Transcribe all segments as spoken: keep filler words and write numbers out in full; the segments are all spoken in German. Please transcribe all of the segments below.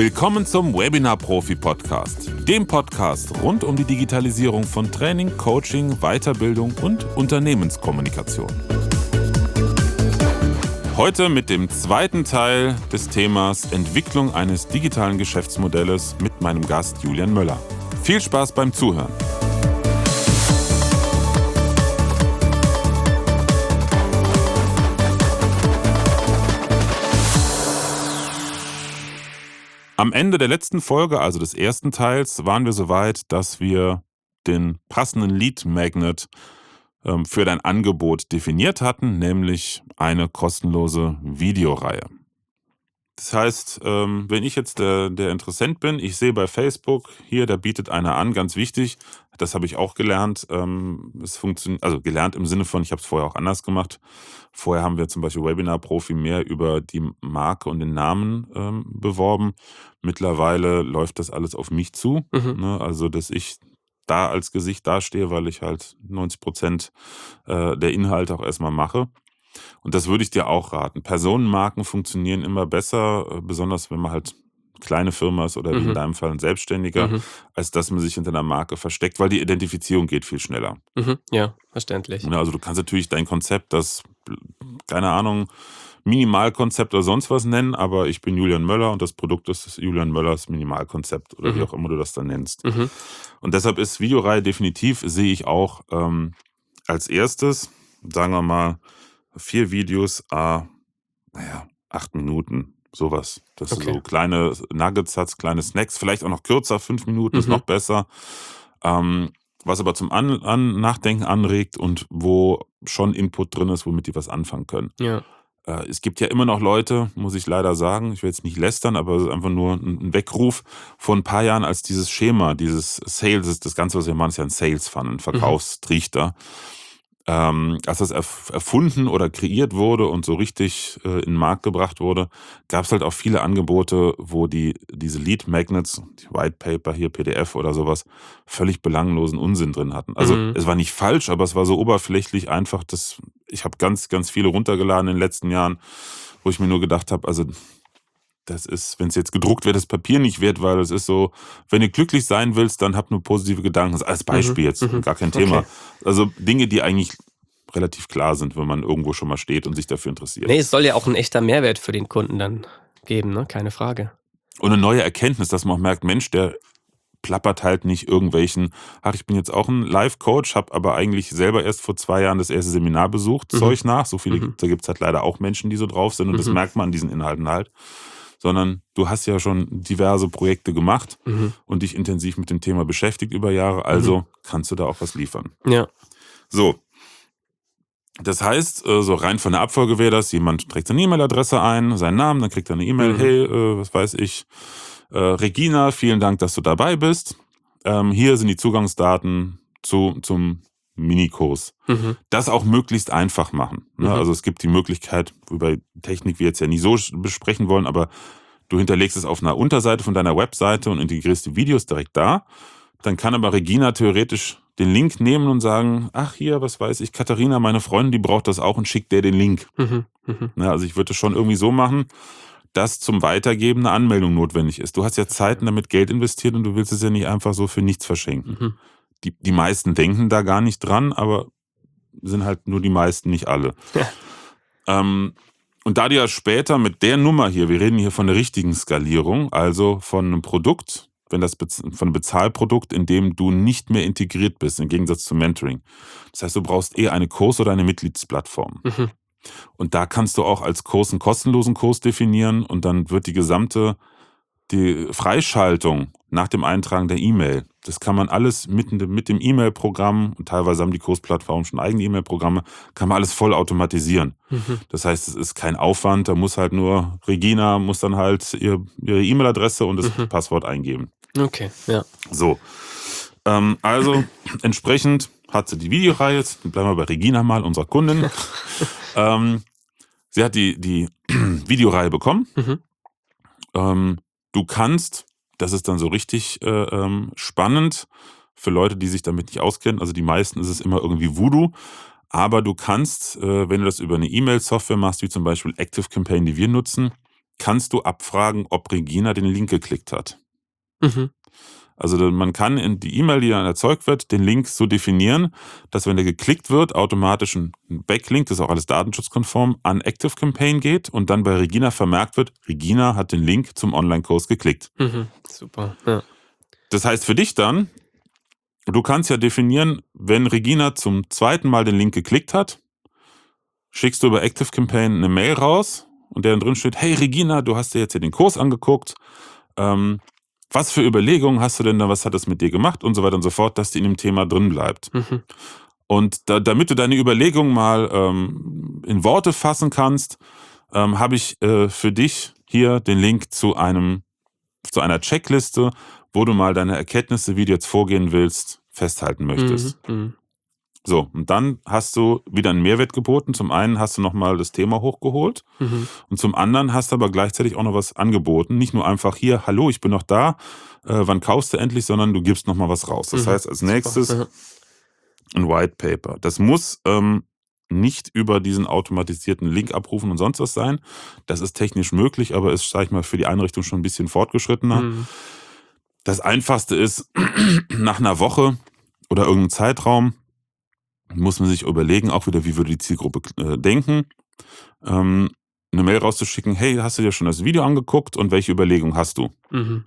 Willkommen zum Webinar-Profi-Podcast, dem Podcast rund um die Digitalisierung von Training, Coaching, Weiterbildung und Unternehmenskommunikation. Heute mit dem zweiten Teil des Themas Entwicklung eines digitalen Geschäftsmodells mit meinem Gast Julian Möller. Viel Spaß beim Zuhören. Am Ende der letzten Folge, also des ersten Teils, waren wir soweit, dass wir den passenden Lead Magnet ähm, für dein Angebot definiert hatten, nämlich eine kostenlose Videoreihe. Das heißt, ähm, wenn ich jetzt der, der Interessent bin, ich sehe bei Facebook, hier, da bietet einer an, ganz wichtig, das habe ich auch gelernt, ähm, es funktioniert, also gelernt im Sinne von, ich habe es vorher auch anders gemacht. Vorher haben wir zum Beispiel Webinar Profi mehr über die Marke und den Namen ähm, beworben. Mittlerweile läuft das alles auf mich zu, Mhm. ne? Also dass ich da als Gesicht dastehe, weil ich halt neunzig Prozent äh, der Inhalte auch erstmal mache. Und das würde ich dir auch raten. Personenmarken funktionieren immer besser, äh, besonders wenn man halt kleine Firma ist oder wie in Mhm. deinem Fall ein Selbstständiger, Mhm. als dass man sich hinter einer Marke versteckt, weil die Identifizierung geht viel schneller. Mhm. Ja, verständlich. Ne, Also du kannst natürlich dein Konzept, das, keine Ahnung, Minimalkonzept oder sonst was nennen, aber ich bin Julian Möller und das Produkt ist das Julian Möllers Minimalkonzept oder wie Mhm. auch immer du das dann nennst. Mhm. Und deshalb ist Videoreihe definitiv, sehe ich auch ähm, als erstes, sagen wir mal, vier Videos, ah, naja, acht Minuten, sowas. Dass du Okay. so kleine Nuggets hast, kleine Snacks, vielleicht auch noch kürzer, fünf Minuten ist Mhm. noch besser. Ähm, was aber zum an, an Nachdenken anregt und wo schon Input drin ist, womit die was anfangen können. Ja. Äh, es gibt ja immer noch Leute, muss ich leider sagen, ich will jetzt nicht lästern, aber es ist einfach nur ein ein Weckruf vor ein paar Jahren, als dieses Schema, dieses Sales, das Ganze, was wir machen, ist ja ein Sales Funnel, ein Mhm. Verkaufstrichter. Ähm, als das erf- erfunden oder kreiert wurde und so richtig äh, in den Markt gebracht wurde, gab es halt auch viele Angebote, wo die diese Lead Magnets, die White Paper hier, P D F oder sowas, völlig belanglosen Unsinn drin hatten. Also Mhm. es war nicht falsch, aber es war so oberflächlich einfach, dass ich habe ganz, ganz viele runtergeladen in den letzten Jahren, wo ich mir nur gedacht habe, also das ist, wenn es jetzt gedruckt wird, das Papier nicht wert, weil es ist so, wenn du glücklich sein willst, dann hab nur positive Gedanken. Das ist als Mhm. Beispiel jetzt, Mhm. gar kein Thema. Okay. Also Dinge, die eigentlich relativ klar sind, wenn man irgendwo schon mal steht und sich dafür interessiert. Nee, es soll ja auch ein echter Mehrwert für den Kunden dann geben, ne? Keine Frage. Und eine neue Erkenntnis, dass man auch merkt, Mensch, der plappert halt nicht irgendwelchen, ach, ich bin jetzt auch ein Life-Coach, habe aber eigentlich selber erst vor zwei Jahren das erste Seminar besucht, Mhm. Zeug nach. So viele, Mhm. da gibt es halt leider auch Menschen, die so drauf sind und das Mhm. merkt man an diesen Inhalten halt. Sondern du hast ja schon diverse Projekte gemacht Mhm. und dich intensiv mit dem Thema beschäftigt über Jahre, also kannst du da auch was liefern. Ja. So, das heißt, äh, so rein von der Abfolge wäre das, jemand trägt seine E-Mail-Adresse ein, seinen Namen, dann kriegt er eine E-Mail, Mhm. hey, äh, was weiß ich, äh, Regina, vielen Dank, dass du dabei bist. Ähm, hier sind die Zugangsdaten zu, zum Minikurs. Mhm. Das auch möglichst einfach machen. Ne? Mhm. Also es gibt die Möglichkeit, wobei Technik wir jetzt ja nicht so besprechen wollen, aber du hinterlegst es auf einer Unterseite von deiner Webseite und integrierst die Videos direkt da. Dann kann aber Regina theoretisch den Link nehmen und sagen, ach hier, was weiß ich, Katharina, meine Freundin, die braucht das auch und schickt der den Link. Mhm. Mhm. Ne? Also ich würde es schon irgendwie so machen, dass zum Weitergeben eine Anmeldung notwendig ist. Du hast ja Zeit und damit Geld investiert und du willst es ja nicht einfach so für nichts verschenken. Mhm. Die, die meisten denken da gar nicht dran, aber sind halt nur die meisten, nicht alle. Ja. Ähm, und da du ja später mit der Nummer hier, wir reden hier von der richtigen Skalierung, also von einem Produkt, wenn das bez- von einem Bezahlprodukt, in dem du nicht mehr integriert bist, im Gegensatz zum Mentoring. Das heißt, du brauchst eher eine Kurs- oder eine Mitgliedsplattform. Mhm. Und da kannst du auch als Kurs einen kostenlosen Kurs definieren und dann wird die gesamte die Freischaltung nach dem Eintragen der E-Mail, das kann man alles mit, mit dem E-Mail-Programm, und teilweise haben die Kursplattformen schon eigene E-Mail-Programme, kann man alles voll automatisieren. Mhm. Das heißt, es ist kein Aufwand, da muss halt nur, Regina muss dann halt ihr, ihre E-Mail-Adresse und das Mhm. Passwort eingeben. Okay, ja. So, ähm, also entsprechend hat sie die Videoreihe, jetzt bleiben wir bei Regina mal, unserer Kundin. ähm, sie hat die, die Videoreihe bekommen. Mhm. Ähm, du kannst, das ist dann so richtig äh, ähm, spannend für Leute, die sich damit nicht auskennen, also die meisten ist es immer irgendwie Voodoo, aber du kannst, äh, wenn du das über eine E-Mail-Software machst, wie zum Beispiel Active Campaign, die wir nutzen, kannst du abfragen, ob Regina den Link geklickt hat. Mhm. Also man kann in die E-Mail, die dann erzeugt wird, den Link so definieren, dass wenn der geklickt wird, automatisch ein Backlink, das ist auch alles datenschutzkonform, an ActiveCampaign geht und dann bei Regina vermerkt wird, Regina hat den Link zum Online-Kurs geklickt. Mhm. Super, ja. Das heißt für dich dann, du kannst ja definieren, wenn Regina zum zweiten Mal den Link geklickt hat, schickst du über ActiveCampaign eine Mail raus und der dann drin steht, hey Regina, du hast dir jetzt hier den Kurs angeguckt, ähm, was für Überlegungen hast du denn da, was hat das mit dir gemacht und so weiter und so fort, dass die in dem Thema drin bleibt. Mhm. Und da, damit du deine Überlegungen mal ähm, in Worte fassen kannst, ähm, habe ich äh, für dich hier den Link zu einem, zu einer Checkliste, wo du mal deine Erkenntnisse, wie du jetzt vorgehen willst, festhalten möchtest. Mhm. Mhm. So, und dann hast du wieder einen Mehrwert geboten. Zum einen hast du nochmal das Thema hochgeholt Mhm. und zum anderen hast du aber gleichzeitig auch noch was angeboten. Nicht nur einfach hier, hallo, ich bin noch da, äh, wann kaufst du endlich, sondern du gibst nochmal was raus. Das Mhm. heißt, als nächstes Super, ja. ein White Paper. Das muss ähm, nicht über diesen automatisierten Link abrufen und sonst was sein. Das ist technisch möglich, aber ist, sag ich mal, für die Einrichtung schon ein bisschen fortgeschrittener. Mhm. Das Einfachste ist, nach einer Woche oder irgendeinem Zeitraum muss man sich überlegen, auch wieder, wie würde die Zielgruppe äh, denken, ähm, eine Mail rauszuschicken, hey, hast du dir schon das Video angeguckt und welche Überlegungen hast du? Mhm.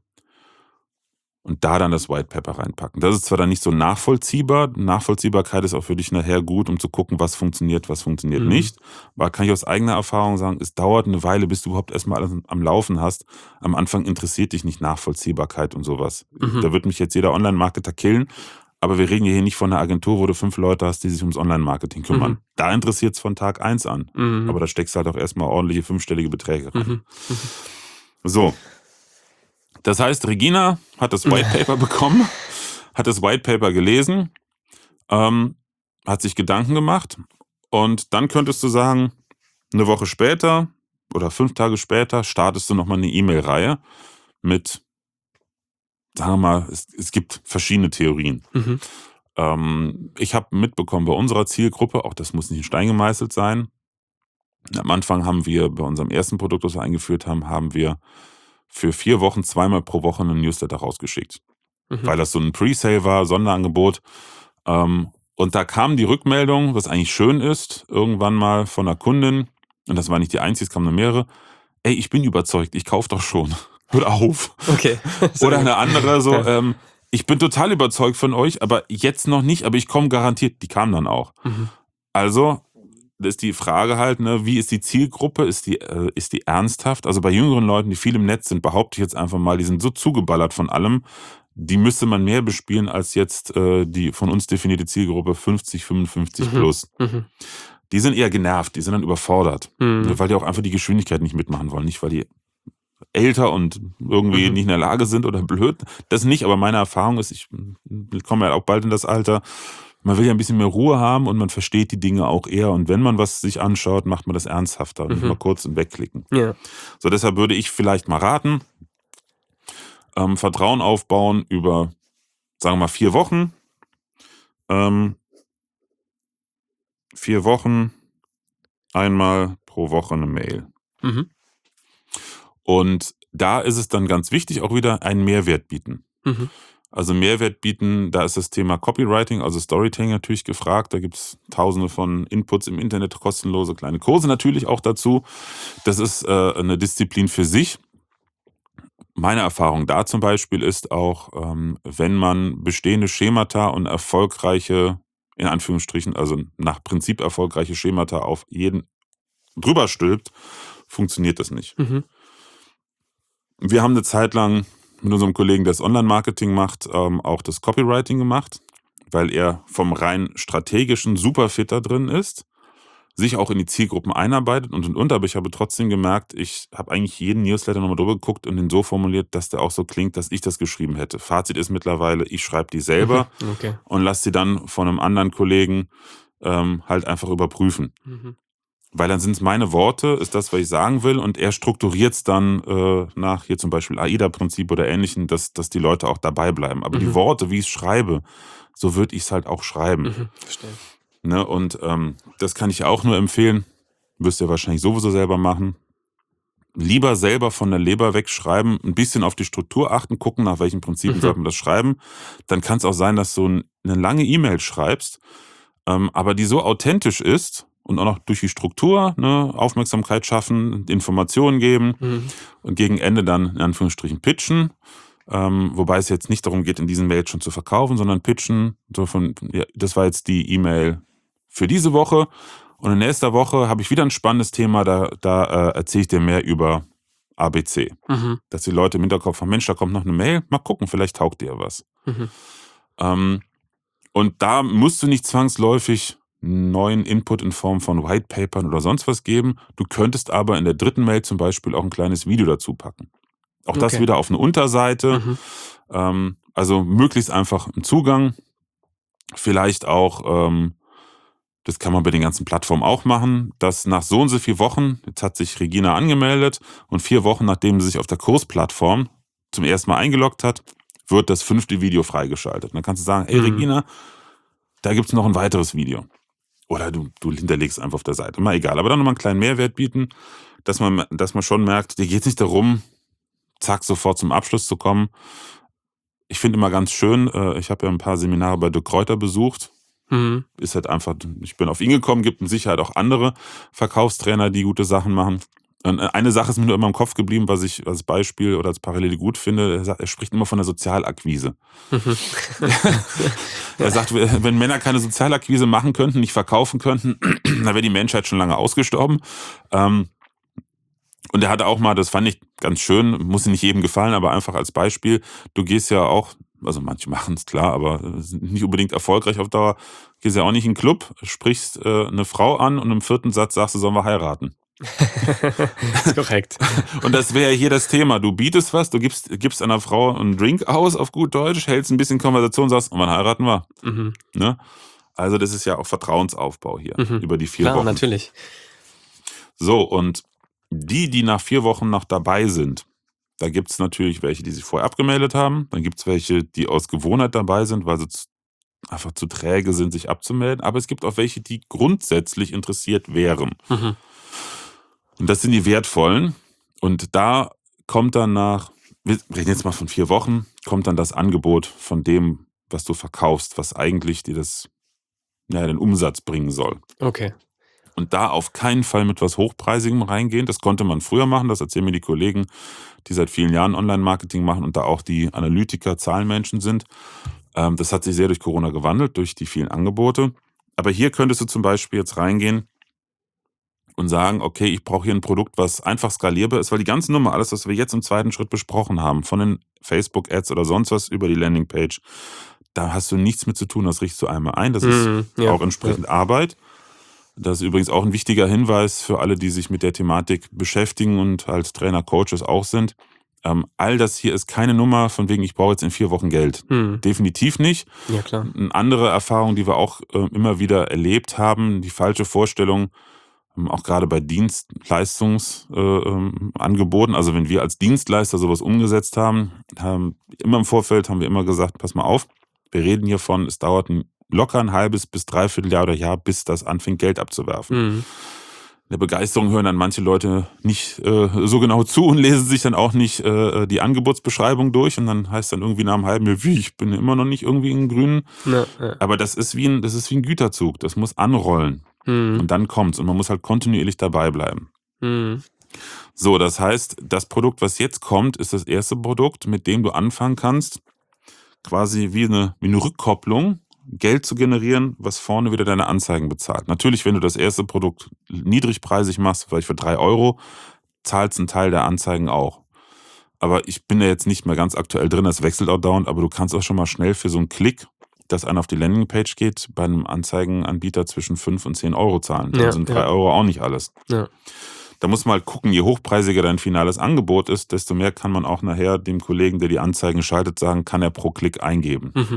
Und da dann das White Paper reinpacken. Das ist zwar dann nicht so nachvollziehbar, Nachvollziehbarkeit ist auch für dich nachher gut, um zu gucken, was funktioniert, was funktioniert Mhm. nicht. Aber kann ich aus eigener Erfahrung sagen, es dauert eine Weile, bis du überhaupt erstmal alles am Laufen hast. Am Anfang interessiert dich nicht Nachvollziehbarkeit und sowas. Mhm. Da wird mich jetzt jeder Online-Marketer killen, aber wir reden hier nicht von einer Agentur, wo du fünf Leute hast, die sich ums Online-Marketing kümmern. Mhm. Da interessiert es von Tag eins an. Mhm. Aber da steckst du halt auch erstmal ordentliche fünfstellige Beträge rein. Mhm. Mhm. So. Das heißt, Regina hat das White Paper bekommen, hat das White Paper gelesen, ähm, hat sich Gedanken gemacht und dann könntest du sagen, eine Woche später oder fünf Tage später startest du nochmal eine E-Mail-Reihe mit, sagen wir mal, es, es gibt verschiedene Theorien. Mhm. Ähm, ich habe mitbekommen, bei unserer Zielgruppe, auch das muss nicht in Stein gemeißelt sein, am Anfang haben wir bei unserem ersten Produkt, das wir eingeführt haben, haben wir für vier Wochen zweimal pro Woche einen Newsletter rausgeschickt. Mhm. Weil das so ein Pre-Sale war, Sonderangebot. Ähm, und da kam die Rückmeldung, was eigentlich schön ist, irgendwann mal von einer Kundin, und das war nicht die einzige, es kamen nur mehrere, ey, ich bin überzeugt, ich kaufe doch schon. Hört auf. Okay. Oder eine andere so, Ja. ähm, ich bin total überzeugt von euch, aber jetzt noch nicht, aber ich komme garantiert. Die kamen dann auch. Mhm. Also ist die Frage halt, ne, wie ist die Zielgruppe? Ist die, äh, ist die ernsthaft? Also bei jüngeren Leuten, die viel im Netz sind, behaupte ich jetzt einfach mal, die sind so zugeballert von allem, die müsste man mehr bespielen als jetzt äh, die von uns definierte Zielgruppe fünfzig, fünfundfünfzig Mhm. plus. Mhm. Die sind eher genervt, die sind dann überfordert, Mhm. weil die auch einfach die Geschwindigkeit nicht mitmachen wollen. Nicht, weil die älter und irgendwie Mhm. nicht in der Lage sind oder blöd. Das nicht, aber meine Erfahrung ist, ich komme ja auch bald in das Alter, man will ja ein bisschen mehr Ruhe haben und man versteht die Dinge auch eher. Und wenn man was sich anschaut, macht man das ernsthafter. Nicht Mhm. mal kurz und wegklicken. Ja. So, deshalb würde ich vielleicht mal raten, ähm, Vertrauen aufbauen über, sagen wir mal, vier Wochen. Ähm, vier Wochen, einmal pro Woche eine Mail. Mhm. Und da ist es dann ganz wichtig, auch wieder einen Mehrwert bieten. Mhm. Also Mehrwert bieten, da ist das Thema Copywriting, also Storytelling natürlich gefragt. Da gibt es tausende von Inputs im Internet, kostenlose kleine Kurse natürlich auch dazu. Das ist äh, eine Disziplin für sich. Meine Erfahrung da zum Beispiel ist auch, ähm, wenn man bestehende Schemata und erfolgreiche, in Anführungsstrichen, also nach Prinzip erfolgreiche Schemata auf jeden drüber stülpt, funktioniert das nicht. Mhm. Wir haben eine Zeit lang mit unserem Kollegen, der das Online-Marketing macht, ähm, auch das Copywriting gemacht, weil er vom rein strategischen super fit da drin ist, sich auch in die Zielgruppen einarbeitet und und und. Aber ich habe trotzdem gemerkt, ich habe eigentlich jeden Newsletter nochmal drüber geguckt und den so formuliert, dass der auch so klingt, dass ich das geschrieben hätte. Fazit ist mittlerweile, ich schreibe die selber Mhm. Okay. und lasse sie dann von einem anderen Kollegen ähm, halt einfach überprüfen. Mhm. Weil dann sind es meine Worte, ist das, was ich sagen will, und er strukturiert es dann äh, nach hier zum Beispiel AIDA-Prinzip oder Ähnlichem, dass, dass die Leute auch dabei bleiben. Aber die Mhm. Worte, wie ich es schreibe, so würde ich es halt auch schreiben. Mhm. Verstehe. Ne? Und ähm, das kann ich auch nur empfehlen. Wirst du ja wahrscheinlich sowieso selber machen. lieber selber von der Leber wegschreiben, ein bisschen auf die Struktur achten, gucken, nach welchen Prinzipien Mhm. sollte man das schreiben. Dann kann es auch sein, dass du ein, eine lange E-Mail schreibst, ähm, aber die so authentisch ist und auch noch durch die Struktur, ne, Aufmerksamkeit schaffen, Informationen geben Mhm. und gegen Ende dann in Anführungsstrichen pitchen. Ähm, wobei es jetzt nicht darum geht, in diesen Mails schon zu verkaufen, sondern pitchen. So von, ja, das war jetzt die E-Mail für diese Woche. Und in nächster Woche habe ich wieder ein spannendes Thema, da, da äh, erzähle ich dir mehr über A B C. Mhm. Dass die Leute im Hinterkopf haben, Mensch, da kommt noch eine Mail, mal gucken, vielleicht taugt dir was. Mhm. Ähm, und da musst du nicht zwangsläufig einen neuen Input in Form von Whitepapern oder sonst was geben. Du könntest aber in der dritten Mail zum Beispiel auch ein kleines Video dazu packen. Auch das Okay. wieder auf eine Unterseite. Mhm. Ähm, also möglichst einfach im Zugang. Vielleicht auch, ähm, das kann man bei den ganzen Plattformen auch machen, dass nach so und so vier Wochen, jetzt hat sich Regina angemeldet und vier Wochen, nachdem sie sich auf der Kursplattform zum ersten Mal eingeloggt hat, wird das fünfte Video freigeschaltet. Und dann kannst du sagen, hey Mhm. Regina, da gibt es noch ein weiteres Video. Oder du, du hinterlegst einfach auf der Seite. Mal egal. Aber dann nochmal einen kleinen Mehrwert bieten, dass man, dass man schon merkt, dir geht es nicht darum, zack, sofort zum Abschluss zu kommen. Ich finde immer ganz schön, äh, ich habe ja ein paar Seminare bei Dirk Kräuter besucht. Mhm. Ist halt einfach, ich bin auf ihn gekommen, gibt mit Sicherheit auch andere Verkaufstrainer, die gute Sachen machen. Und eine Sache ist mir nur immer im Kopf geblieben, was ich als Beispiel oder als Parallele gut finde. Er, sagt, er spricht immer von der Sozialakquise. Mhm. Er sagt, wenn Männer keine Sozialakquise machen könnten, nicht verkaufen könnten, dann wäre die Menschheit schon lange ausgestorben. Ähm, Und er hatte auch mal, das fand ich ganz schön, muss nicht jedem gefallen, aber einfach als Beispiel, du gehst ja auch, also manche machen es klar, aber sind nicht unbedingt erfolgreich auf Dauer, gehst ja auch nicht in den Club, sprichst äh, eine Frau an und im vierten Satz sagst du, sollen wir heiraten. Das ist korrekt. Und das wäre ja hier das Thema. Du bietest was, du gibst, gibst einer Frau einen Drink aus, auf gut Deutsch, hältst ein bisschen Konversation, sagst, und wann heiraten wir? Mhm. Ne? Also das ist ja auch Vertrauensaufbau hier Mhm. über die vier Klar, Wochen. natürlich. So, und die, die nach vier Wochen noch dabei sind, da gibt es natürlich welche, die sich vorher abgemeldet haben. Dann gibt es welche, die aus Gewohnheit dabei sind, weil sie zu, einfach zu träge sind, sich abzumelden. Aber es gibt auch welche, die grundsätzlich interessiert wären. Mhm. Und das sind die wertvollen. Und da kommt dann nach, wir reden jetzt mal von vier Wochen, kommt dann das Angebot von dem, was du verkaufst, was eigentlich dir das, ja, den Umsatz bringen soll. Okay. Und da auf keinen Fall mit was Hochpreisigem reingehen. Das konnte man früher machen, das erzählen mir die Kollegen, die seit vielen Jahren Online-Marketing machen und da auch die Analytiker, Zahlenmenschen sind. Ähm, das hat sich sehr durch Corona gewandelt, durch die vielen Angebote. Aber hier könntest du zum Beispiel jetzt reingehen und sagen, okay, ich brauche hier ein Produkt, was einfach skalierbar ist, weil die ganze Nummer, alles, was wir jetzt im zweiten Schritt besprochen haben, von den Facebook-Ads oder sonst was über die Landingpage, da hast du nichts mit zu tun, das richtest du einmal ein. Das ist Mhm. Ja. auch entsprechend Arbeit. Das ist übrigens auch ein wichtiger Hinweis für alle, die sich mit der Thematik beschäftigen und als Trainer, Coaches auch sind. Ähm, all das hier ist keine Nummer von wegen, ich brauche jetzt in vier Wochen Geld. Mhm. Definitiv nicht. Ja, klar. Eine andere Erfahrung, die wir auch äh, immer wieder erlebt haben, die falsche Vorstellung, ähm, auch gerade bei Dienstleistungsangeboten, äh, ähm, also wenn wir als Dienstleister sowas umgesetzt haben, haben, immer im Vorfeld haben wir immer gesagt, pass mal auf, wir reden hier von, es dauert ein locker ein halbes bis dreiviertel Jahr oder Jahr, bis das anfängt, Geld abzuwerfen. Mhm. In der Begeisterung hören dann manche Leute nicht äh, so genau zu und lesen sich dann auch nicht äh, die Angebotsbeschreibung durch und dann heißt dann irgendwie nach einem halben Jahr, wie, ich bin immer noch nicht irgendwie im Grünen. Ja, ja. Aber das ist wie ein, das ist wie ein Güterzug, das muss anrollen Mhm. und dann kommt's und man muss halt kontinuierlich dabei bleiben. Mhm. So, das heißt, das Produkt, was jetzt kommt, ist das erste Produkt, mit dem du anfangen kannst, quasi wie eine, wie eine Rückkopplung, Geld zu generieren, was vorne wieder deine Anzeigen bezahlt. Natürlich, wenn du das erste Produkt niedrigpreisig machst, vielleicht für drei Euro, zahlst einen Teil der Anzeigen auch. Aber ich bin da jetzt nicht mehr ganz aktuell drin, das wechselt auch dauernd, aber du kannst auch schon mal schnell für so einen Klick, dass einer auf die Landingpage geht, bei einem Anzeigenanbieter zwischen fünf und zehn Euro zahlen. Dann Ja, sind drei ja. Euro auch nicht alles. Ja. Da muss man halt gucken, je hochpreisiger dein finales Angebot ist, desto mehr kann man auch nachher dem Kollegen, der die Anzeigen schaltet, sagen, kann er pro Klick eingeben. Mhm.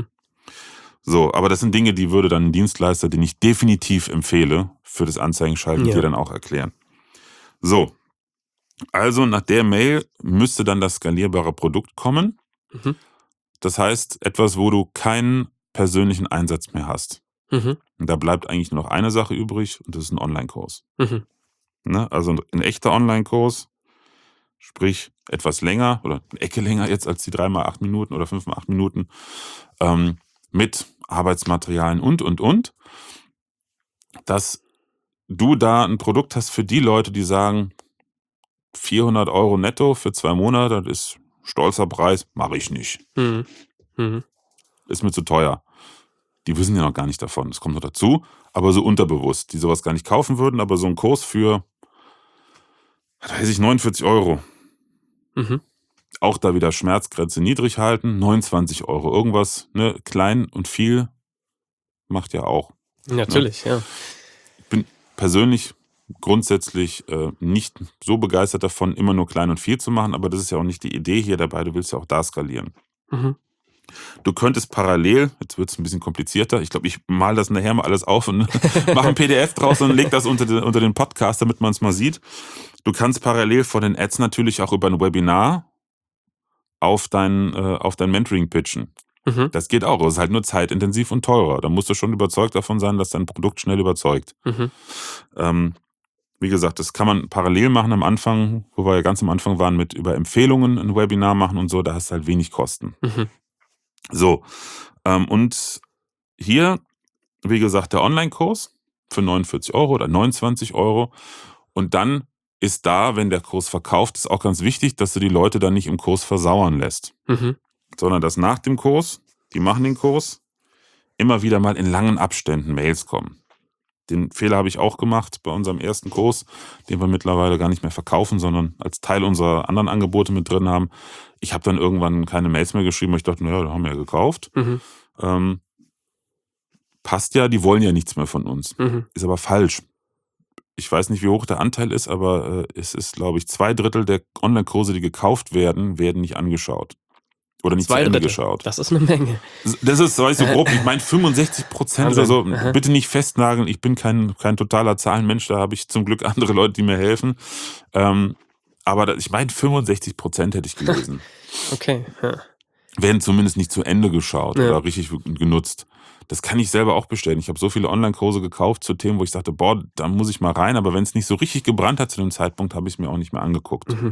So, aber das sind Dinge, die würde dann ein Dienstleister, den ich definitiv empfehle, für das Anzeigenschalten Ja. dir dann auch erklären. So, also nach der Mail müsste dann das skalierbare Produkt kommen. Mhm. Das heißt, etwas, wo du keinen persönlichen Einsatz mehr hast. Mhm. Und da bleibt eigentlich nur noch eine Sache übrig und das ist ein Online-Kurs. Mhm. Ne? Also ein echter Online-Kurs, sprich etwas länger oder eine Ecke länger jetzt als die drei mal acht Minuten oder fünf mal acht Minuten, ähm, mit Arbeitsmaterialien und, und, und, dass du da ein Produkt hast für die Leute, die sagen, vierhundert Euro netto für zwei Monate, das ist stolzer Preis, mache ich nicht. Mhm. Mhm. Ist mir zu teuer. Die wissen ja noch gar nicht davon, das kommt noch dazu, aber so unterbewusst, die sowas gar nicht kaufen würden, aber so ein Kurs für, was weiß ich, neunundvierzig Euro. Mhm. Auch da wieder Schmerzgrenze niedrig halten, neunundzwanzig Euro. Irgendwas, ne, klein und viel macht ja auch. Natürlich, ja. Ich bin persönlich grundsätzlich äh, nicht so begeistert davon, immer nur klein und viel zu machen, aber das ist ja auch nicht die Idee hier dabei, du willst ja auch da skalieren. Mhm. Du könntest parallel, jetzt wird es ein bisschen komplizierter, ich glaube, ich mal das nachher mal alles auf und mache ein P D F draus und leg das unter den, unter den Podcast, damit man es mal sieht. Du kannst parallel von den Ads natürlich auch über ein Webinar auf dein, äh, auf dein Mentoring pitchen. Mhm. Das geht auch, es ist halt nur zeitintensiv und teurer. Da musst du schon überzeugt davon sein, dass dein Produkt schnell überzeugt. Mhm. Ähm, wie gesagt, das kann man parallel machen am Anfang, wo wir ja ganz am Anfang waren, mit über Empfehlungen ein Webinar machen und so, da hast du halt wenig Kosten. Mhm. So, ähm, und hier, wie gesagt, der Online-Kurs für neunundvierzig Euro oder neunundzwanzig Euro. Und dann ist da, wenn der Kurs verkauft ist, auch ganz wichtig, dass du die Leute dann nicht im Kurs versauern lässt. Mhm. Sondern dass nach dem Kurs, die machen den Kurs, immer wieder mal in langen Abständen Mails kommen. Den Fehler habe ich auch gemacht bei unserem ersten Kurs, den wir mittlerweile gar nicht mehr verkaufen, sondern als Teil unserer anderen Angebote mit drin haben. Ich habe dann irgendwann keine Mails mehr geschrieben, weil ich dachte, naja, da haben wir ja gekauft. Mhm. Ähm, passt ja, die wollen ja nichts mehr von uns. Mhm. Ist aber falsch. Ich weiß nicht, wie hoch der Anteil ist, aber äh, es ist, glaube ich, zwei Drittel der Online-Kurse, die gekauft werden, werden nicht angeschaut. Oder nicht Zwei zu Ende Drittel. geschaut. Das ist eine Menge. Das ist, weiß ich so grob, ich meine fünfundsechzig Prozent oder so. Wahnsinn. Aha. Bitte nicht festnageln, ich bin kein, kein totaler Zahlenmensch, da habe ich zum Glück andere Leute, die mir helfen. Ähm, aber das, ich meine fünfundsechzig Prozent hätte ich gelesen. Okay, ja. Werden zumindest nicht zu Ende geschaut Ja. oder richtig genutzt. Das kann ich selber auch bestellen. Ich habe so viele Online-Kurse gekauft zu Themen, wo ich sagte, boah, da muss ich mal rein, aber wenn es nicht so richtig gebrannt hat zu dem Zeitpunkt, habe ich es mir auch nicht mehr angeguckt. Mhm.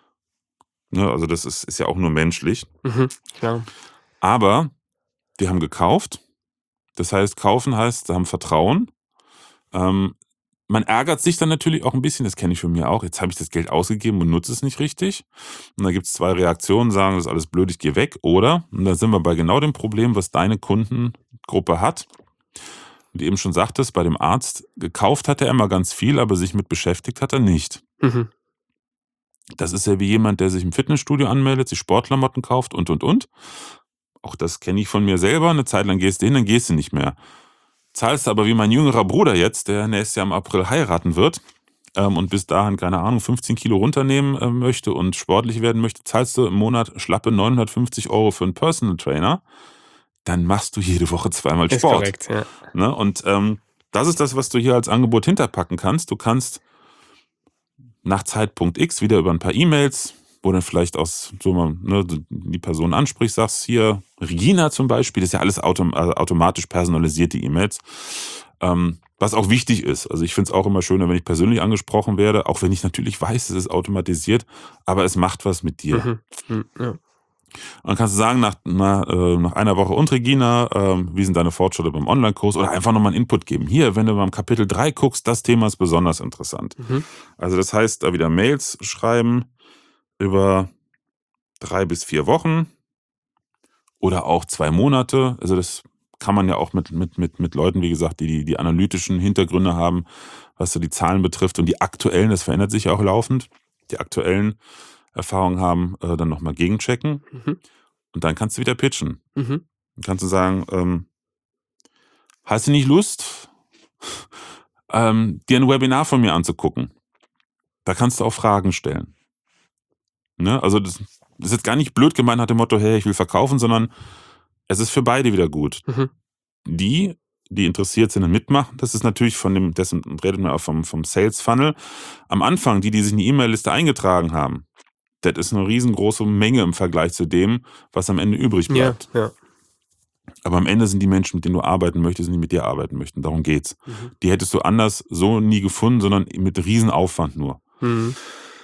Ne, also das ist, ist ja auch nur menschlich. Mhm. Klar. Aber die haben gekauft. Das heißt, kaufen heißt, sie haben Vertrauen. Ähm, man ärgert sich dann natürlich auch ein bisschen, das kenne ich von mir auch. Jetzt habe ich das Geld ausgegeben und nutze es nicht richtig. Und da gibt es zwei Reaktionen, sagen, das ist alles blöd, ich gehe weg. Oder, und da sind wir bei genau dem Problem, was deine Kundengruppe hat. Und eben schon sagtest, bei dem Arzt, gekauft hat er immer ganz viel, aber sich mit beschäftigt hat er nicht. Mhm. Das ist ja wie jemand, der sich im Fitnessstudio anmeldet, sich Sportklamotten kauft und, und, und. Auch das kenne ich von mir selber. Eine Zeit lang gehst du hin, dann gehst du nicht mehr. Zahlst aber wie mein jüngerer Bruder jetzt, der nächstes Jahr im April heiraten wird ähm, und bis dahin, keine Ahnung, fünfzehn Kilo runternehmen äh, möchte und sportlich werden möchte, zahlst du im Monat schlappe neunhundertfünfzig Euro für einen Personal Trainer. Dann machst du jede Woche zweimal Ist Sport. korrekt, ja. Ne? Und ähm, das ist das, was du hier als Angebot hinterpacken kannst. Du kannst nach Zeitpunkt X wieder über ein paar E-Mails, wo dann vielleicht aus so mal, ne, die Person ansprichst, sagst hier, Regina zum Beispiel, das ist ja alles autom äh, automatisch personalisierte E-Mails, ähm, was auch wichtig ist. Also ich finde es auch immer schöner, wenn ich persönlich angesprochen werde, auch wenn ich natürlich weiß, es ist automatisiert, aber es macht was mit dir. Mhm. Mhm. Ja. Und dann kannst du sagen, nach, na, äh, nach einer Woche und Regina, ähm, wie sind deine Fortschritte beim Online-Kurs oder einfach nochmal einen Input geben. Hier, wenn du beim Kapitel drei guckst, das Thema ist besonders interessant. Mhm. Also das heißt, da wieder Mails schreiben über drei bis vier Wochen oder auch zwei Monate. Also das kann man ja auch mit, mit, mit, mit Leuten, wie gesagt, die, die die analytischen Hintergründe haben, was so die Zahlen betrifft und die aktuellen, das verändert sich ja auch laufend, die aktuellen Erfahrungen haben, äh, dann nochmal gegenchecken. Mhm. Und dann kannst du wieder pitchen. Mhm. Dann kannst du sagen, ähm, hast du nicht Lust, ähm, dir ein Webinar von mir anzugucken? Da kannst du auch Fragen stellen. Ne? Also das, das ist jetzt gar nicht blöd gemeint nach dem Motto, hey, ich will verkaufen, sondern es ist für beide wieder gut. Mhm. Die, die interessiert sind und mitmachen, das ist natürlich von dem, dessen redet man auch vom, vom Sales Funnel. Am Anfang, die, die sich in die E-Mail-Liste eingetragen haben, das ist eine riesengroße Menge im Vergleich zu dem, was am Ende übrig Ja, bleibt. ja. Aber am Ende sind die Menschen, mit denen du arbeiten möchtest, die mit dir arbeiten möchten. Darum geht's. Mhm. Die hättest du anders so nie gefunden, sondern mit Riesenaufwand nur. Mhm.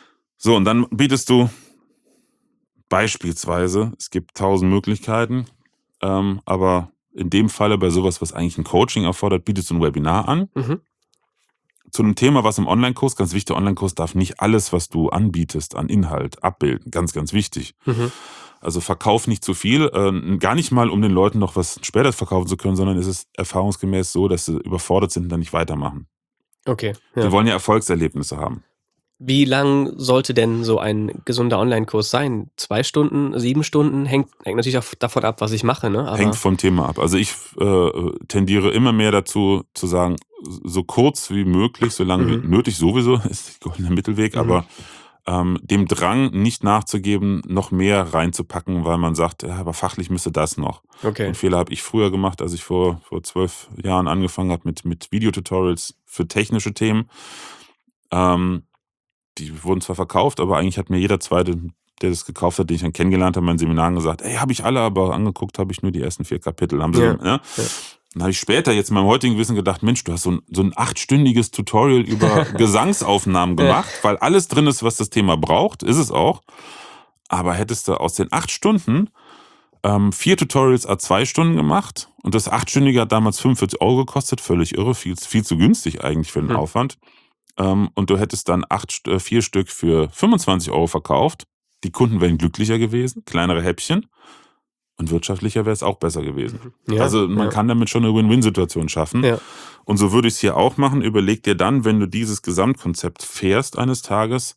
So, und dann bietest du beispielsweise, es gibt tausend Möglichkeiten, ähm, aber in dem Falle bei sowas, was eigentlich ein Coaching erfordert, bietest du ein Webinar an. Mhm. Zu einem Thema, was im Online-Kurs, ganz wichtig, der Online-Kurs darf nicht alles, was du anbietest, an Inhalt abbilden. Ganz, ganz wichtig. Mhm. Also verkauf nicht zu viel, äh, gar nicht mal, um den Leuten noch was später verkaufen zu können, sondern es ist erfahrungsgemäß so, dass sie überfordert sind und dann nicht weitermachen. Okay, Die ja. wollen ja Erfolgserlebnisse haben. Wie lang sollte denn so ein gesunder Online-Kurs sein? Zwei Stunden, sieben Stunden? Hängt, hängt natürlich auch davon ab, was ich mache, ne? Aber Hängt vom Thema ab. Also ich äh, tendiere immer mehr dazu, zu sagen, so kurz wie möglich, so lange Mhm. wie nötig sowieso, ist der goldene Mittelweg, Mhm. aber ähm, dem Drang nicht nachzugeben, noch mehr reinzupacken, weil man sagt, ja, aber fachlich müsste das noch. Okay. Den Fehler habe ich früher gemacht, als ich vor, vor zwölf Jahren angefangen habe mit, mit Videotutorials für technische Themen. Ähm, die wurden zwar verkauft, aber eigentlich hat mir jeder Zweite, der das gekauft hat, den ich dann kennengelernt habe, in meinen Seminaren gesagt, ey, habe ich alle, aber angeguckt habe ich nur die ersten vier Kapitel. Haben sie, Ja, ja? ja. Dann habe ich später jetzt in meinem heutigen Wissen gedacht, Mensch, du hast so ein, so ein achtstündiges Tutorial über Gesangsaufnahmen gemacht, weil alles drin ist, was das Thema braucht, ist es auch. Aber hättest du aus den acht Stunden ähm, vier Tutorials a zwei Stunden gemacht und das achtstündige hat damals fünfundvierzig Euro gekostet, völlig irre, viel, viel zu günstig eigentlich für den Hm. Aufwand. Ähm, und du hättest dann acht, äh, vier Stück für fünfundzwanzig Euro verkauft. Die Kunden wären glücklicher gewesen, kleinere Häppchen. Und wirtschaftlicher wäre es auch besser gewesen. Ja, also man ja. kann damit schon eine Win-Win-Situation schaffen. Ja. Und so würde ich es hier auch machen. Überleg dir dann, wenn du dieses Gesamtkonzept fährst eines Tages,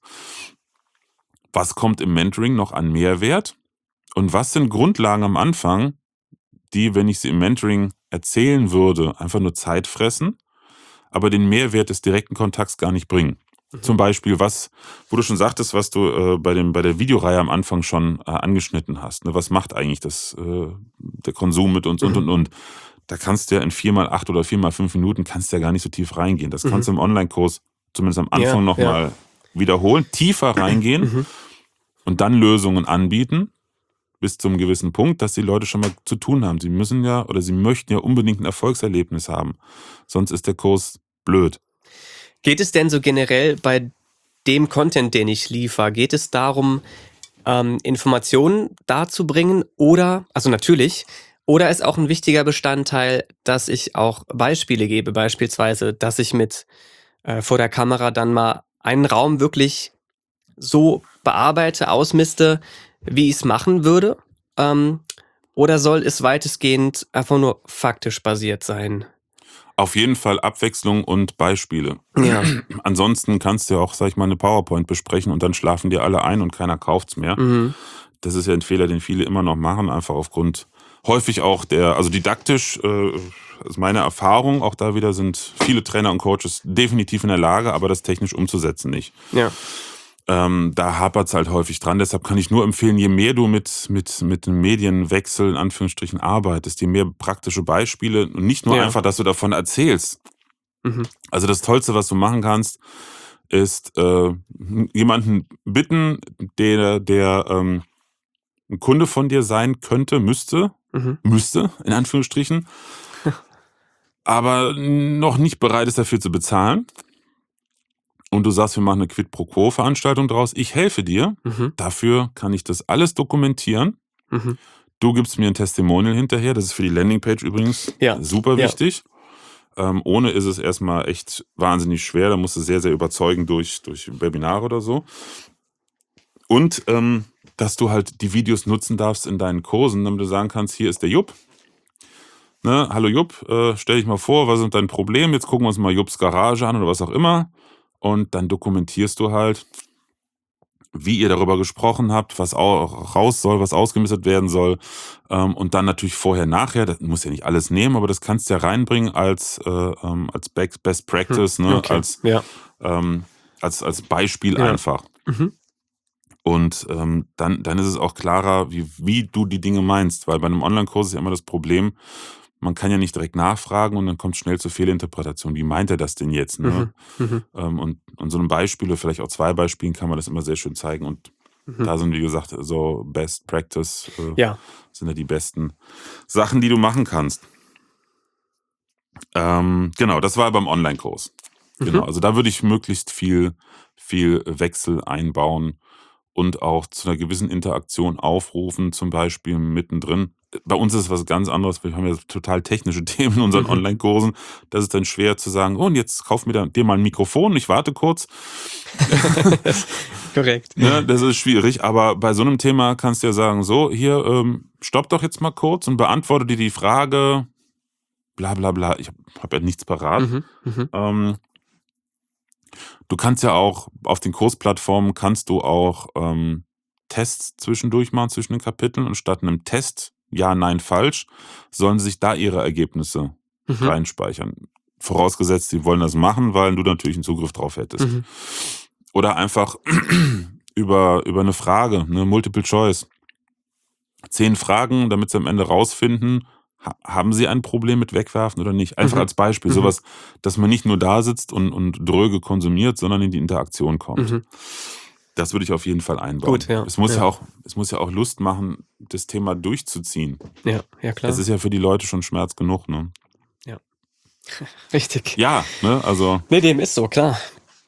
was kommt im Mentoring noch an Mehrwert? Und was sind Grundlagen am Anfang, die, wenn ich sie im Mentoring erzählen würde, einfach nur Zeit fressen, aber den Mehrwert des direkten Kontakts gar nicht bringen? Mhm. Zum Beispiel, was, wo du schon sagtest, was du äh, bei, dem, bei der Videoreihe am Anfang schon äh, angeschnitten hast. Ne? Was macht eigentlich das, äh, der Konsum mit uns und, Mhm. und, und. Da kannst du ja in vier mal acht oder vier mal fünf Minuten kannst du ja gar nicht so tief reingehen. Das Mhm. kannst du im Online-Kurs zumindest am Anfang Ja, nochmal ja. wiederholen, tiefer reingehen Mhm. und dann Lösungen anbieten bis zum gewissen Punkt, dass die Leute schon mal zu tun haben. Sie müssen ja oder sie möchten ja unbedingt ein Erfolgserlebnis haben. Sonst ist der Kurs blöd. Geht es denn so generell bei dem Content, den ich liefere, geht es darum, ähm, Informationen darzubringen oder, also natürlich, oder ist auch ein wichtiger Bestandteil, dass ich auch Beispiele gebe, beispielsweise, dass ich mit äh, vor der Kamera dann mal einen Raum wirklich so bearbeite, ausmiste, wie ich es machen würde? Ähm, oder soll es weitestgehend einfach nur faktisch basiert sein? Auf jeden Fall Abwechslung und Beispiele. Ja. Ansonsten kannst du ja auch, sag ich mal, eine PowerPoint besprechen und dann schlafen dir alle ein und keiner kauft's mehr. Mhm. Das ist ja ein Fehler, den viele immer noch machen, einfach aufgrund häufig auch der, also didaktisch, äh, ist meine Erfahrung, auch da wieder sind viele Trainer und Coaches definitiv in der Lage, aber das technisch umzusetzen nicht. Ja. Ähm, da hapert es halt häufig dran. Deshalb kann ich nur empfehlen, je mehr du mit, mit, mit einem Medienwechsel in Anführungsstrichen arbeitest, je mehr praktische Beispiele und nicht nur Ja. einfach, dass du davon erzählst. Mhm. Also das Tollste, was du machen kannst, ist äh, jemanden bitten, der, der ähm, ein Kunde von dir sein könnte, müsste, Mhm. müsste, in Anführungsstrichen, aber noch nicht bereit ist, dafür zu bezahlen. Und du sagst, wir machen eine Quid-pro-Quo-Veranstaltung draus. Ich helfe dir. Mhm. Dafür kann ich das alles dokumentieren. Mhm. Du gibst mir ein Testimonial hinterher. Das ist für die Landingpage übrigens Ja. super Ja. wichtig. Ähm, ohne ist es erstmal echt wahnsinnig schwer. Da musst du sehr, sehr überzeugen durch, durch Webinare oder so. Und ähm, dass du halt die Videos nutzen darfst in deinen Kursen, damit du sagen kannst, hier ist der Jupp. Ne? Hallo Jupp, äh, stell dich mal vor, was ist dein Problem? Jetzt gucken wir uns mal Jupps Garage an oder was auch immer. Und dann dokumentierst du halt, wie ihr darüber gesprochen habt, was auch raus soll, was ausgemistet werden soll. Ähm, und dann natürlich vorher, nachher, das muss ja nicht alles nehmen, aber das kannst du ja reinbringen als, äh, ähm, als Best Best Practice, ne? Okay. als, Ja. ähm, als, als Beispiel Ja. einfach. Mhm. Und ähm, dann, dann ist es auch klarer, wie, wie du die Dinge meinst. Weil bei einem Online-Kurs ist ja immer das Problem, man kann ja nicht direkt nachfragen und dann kommt schnell zur Fehlinterpretation. Wie meint er das denn jetzt? Ne? Mhm. Mhm. Ähm, und an so einem Beispiel oder vielleicht auch zwei Beispielen kann man das immer sehr schön zeigen. Und Mhm. da sind, wie gesagt, so Best Practice äh, Ja. sind ja die besten Sachen, die du machen kannst. Ähm, genau, das war beim Online-Kurs. Genau, Mhm. also da würde ich möglichst viel, viel Wechsel einbauen und auch zu einer gewissen Interaktion aufrufen, zum Beispiel mittendrin. Bei uns ist es was ganz anderes. Wir haben ja total technische Themen in unseren Mhm. Online-Kursen. Das ist dann schwer zu sagen, oh, und jetzt kauf mir da, dir mal ein Mikrofon, ich warte kurz. Korrekt. Ne, das ist schwierig, aber bei so einem Thema kannst du ja sagen, so, hier, ähm, stopp doch jetzt mal kurz und beantworte dir die Frage, bla bla bla. Ich habe hab ja nichts parat. Mhm. Mhm. Ähm, du kannst ja auch auf den Kursplattformen kannst du auch ähm, Tests zwischendurch machen zwischen den Kapiteln und statt einem Test, ja, nein, falsch, sollen sie sich da ihre Ergebnisse Mhm. reinspeichern. Vorausgesetzt, sie wollen das machen, weil du natürlich einen Zugriff drauf hättest. Mhm. Oder einfach über, über eine Frage, eine Multiple Choice. Zehn Fragen, damit sie am Ende rausfinden, ha- haben sie ein Problem mit Wegwerfen oder nicht. Einfach Mhm. als Beispiel, Mhm. sowas, dass man nicht nur da sitzt und, und dröge konsumiert, sondern in die Interaktion kommt. Mhm. Das würde ich auf jeden Fall einbauen. Gut, ja. Es muss ja. Ja. auch, es muss ja auch Lust machen, das Thema durchzuziehen. Ja, ja, klar. Es ist ja für die Leute schon Schmerz genug, ne? Richtig. Ja, ne, also. Nee, dem ist so, klar.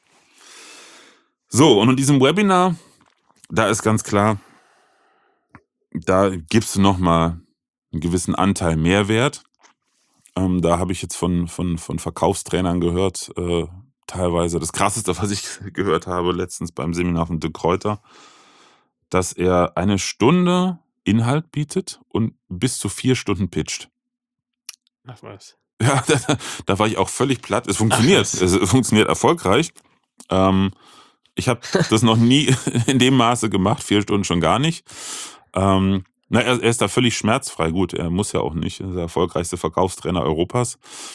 So, und in diesem Webinar, da ist ganz klar, da gibst du nochmal einen gewissen Anteil Mehrwert. Ähm, da habe ich jetzt von, von, von Verkaufstrainern gehört, äh, teilweise das Krasseste, was ich gehört habe letztens beim Seminar von De Kräuter, dass er eine Stunde Inhalt bietet und bis zu vier Stunden pitcht. Ach was. Ja, da, da war ich auch völlig platt. Es funktioniert, Ach was. es funktioniert erfolgreich. Ähm, ich habe das noch nie in dem Maße gemacht, vier Stunden schon gar nicht. Ähm, na, er, er ist da völlig schmerzfrei. Gut, er muss ja auch nicht, er ist der erfolgreichste Verkaufstrainer Europas.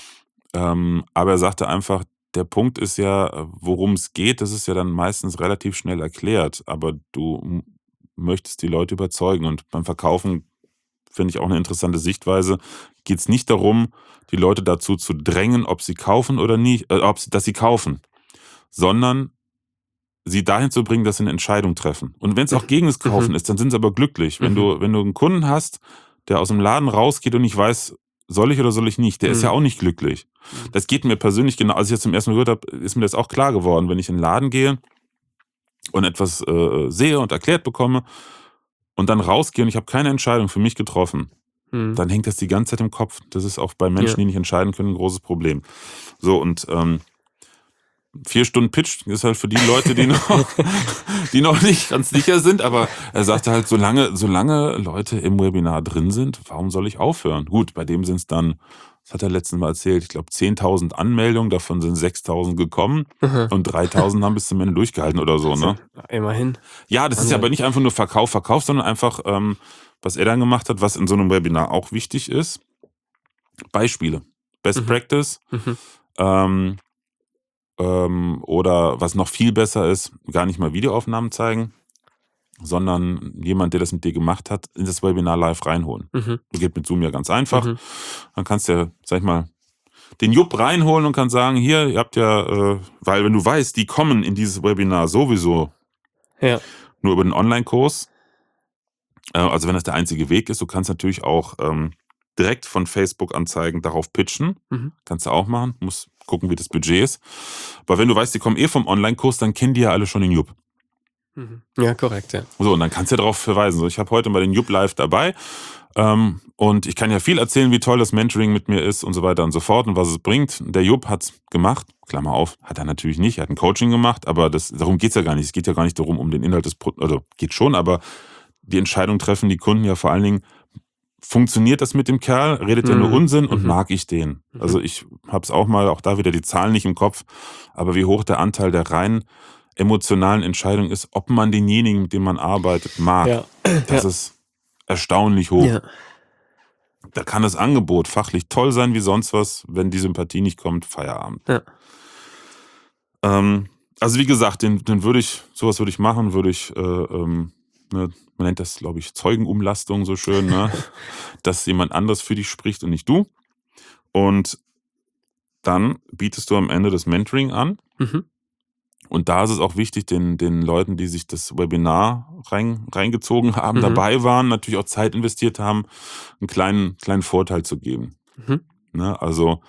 Ähm, aber er sagte einfach, der Punkt ist ja, worum es geht, das ist ja dann meistens relativ schnell erklärt. Aber du m- möchtest die Leute überzeugen. Und beim Verkaufen finde ich auch eine interessante Sichtweise. Geht es nicht darum, die Leute dazu zu drängen, ob sie kaufen oder nicht, äh, ob sie, dass sie kaufen, sondern sie dahin zu bringen, dass sie eine Entscheidung treffen. Und wenn es auch gegen das Kaufen Mhm. ist, dann sind sie aber glücklich. Wenn Mhm. du, wenn du einen Kunden hast, der aus dem Laden rausgeht und nicht weiß, soll ich oder soll ich nicht, der ist ja Mhm. auch nicht glücklich. Das geht mir persönlich genau, als ich das zum ersten Mal gehört habe, ist mir das auch klar geworden. Wenn ich in den Laden gehe und etwas äh, sehe und erklärt bekomme und dann rausgehe und ich habe keine Entscheidung für mich getroffen, Mhm. dann hängt das die ganze Zeit im Kopf. Das ist auch bei Menschen, Ja. die nicht entscheiden können, ein großes Problem. So, und ähm, vier Stunden Pitch ist halt für die Leute, die noch, die noch nicht ganz sicher sind, aber er sagte halt, solange, solange Leute im Webinar drin sind, warum soll ich aufhören? Gut, bei dem sind es dann, das hat er letztens Mal erzählt, ich glaube zehntausend Anmeldungen, davon sind sechstausend gekommen Mhm. und dreitausend haben bis zum Ende durchgehalten oder so, ne? Immerhin. Ja, das ist ja Wahnsinn. aber nicht einfach nur Verkauf, Verkauf, sondern einfach, ähm, was er dann gemacht hat, was in so einem Webinar auch wichtig ist, Beispiele. Best Mhm. Practice, Mhm. ähm, ähm, oder was noch viel besser ist, gar nicht mal Videoaufnahmen zeigen, sondern jemand, der das mit dir gemacht hat, in das Webinar live reinholen. Mhm. Geht mit Zoom ja ganz einfach. Mhm. Dann kannst du ja, sag ich mal, den Jupp reinholen und kann sagen, hier, ihr habt ja, äh, weil wenn du weißt, die kommen in dieses Webinar sowieso Ja. nur über den Online-Kurs, äh, also wenn das der einzige Weg ist, du kannst natürlich auch ähm, direkt von Facebook-Anzeigen darauf pitchen. Mhm. Kannst du auch machen, musst gucken, wie das Budget ist. Aber wenn du weißt, die kommen eh vom Online-Kurs, dann kennen die ja alle schon den Jupp. Mhm. Ja, korrekt, ja. So, und dann kannst du ja darauf verweisen. So, ich habe heute mal den Jupp live dabei ähm, und ich kann ja viel erzählen, wie toll das Mentoring mit mir ist und so weiter und so fort und was es bringt. Der Jupp hat's gemacht, Klammer auf, hat er natürlich nicht, er hat ein Coaching gemacht, aber das, darum geht's ja gar nicht. Es geht ja gar nicht darum, um den Inhalt des Produkts, also geht schon, aber die Entscheidung treffen die Kunden ja vor allen Dingen, funktioniert das mit dem Kerl, redet er nur Mhm. Unsinn und Mhm. mag ich den? Mhm. Also ich habe es auch mal, auch da wieder die Zahlen nicht im Kopf, aber wie hoch der Anteil der rein emotionalen Entscheidung ist, ob man denjenigen, mit dem man arbeitet, mag, Ja. das Ja. ist erstaunlich hoch. Ja. Da kann das Angebot fachlich toll sein wie sonst was, wenn die Sympathie nicht kommt, Feierabend. Ja. Ähm, also wie gesagt, den, den würde ich, sowas würde ich machen, würde ich, äh, ähm, ne, man nennt das, glaube ich, Zeugenumlastung so schön, ne? Dass jemand anderes für dich spricht und nicht du. Und dann bietest du am Ende das Mentoring an. Mhm. Und da ist es auch wichtig, den, den Leuten, die sich das Webinar rein, reingezogen haben, Mhm. dabei waren, natürlich auch Zeit investiert haben, einen kleinen, kleinen Vorteil zu geben. Mhm. Ne? Also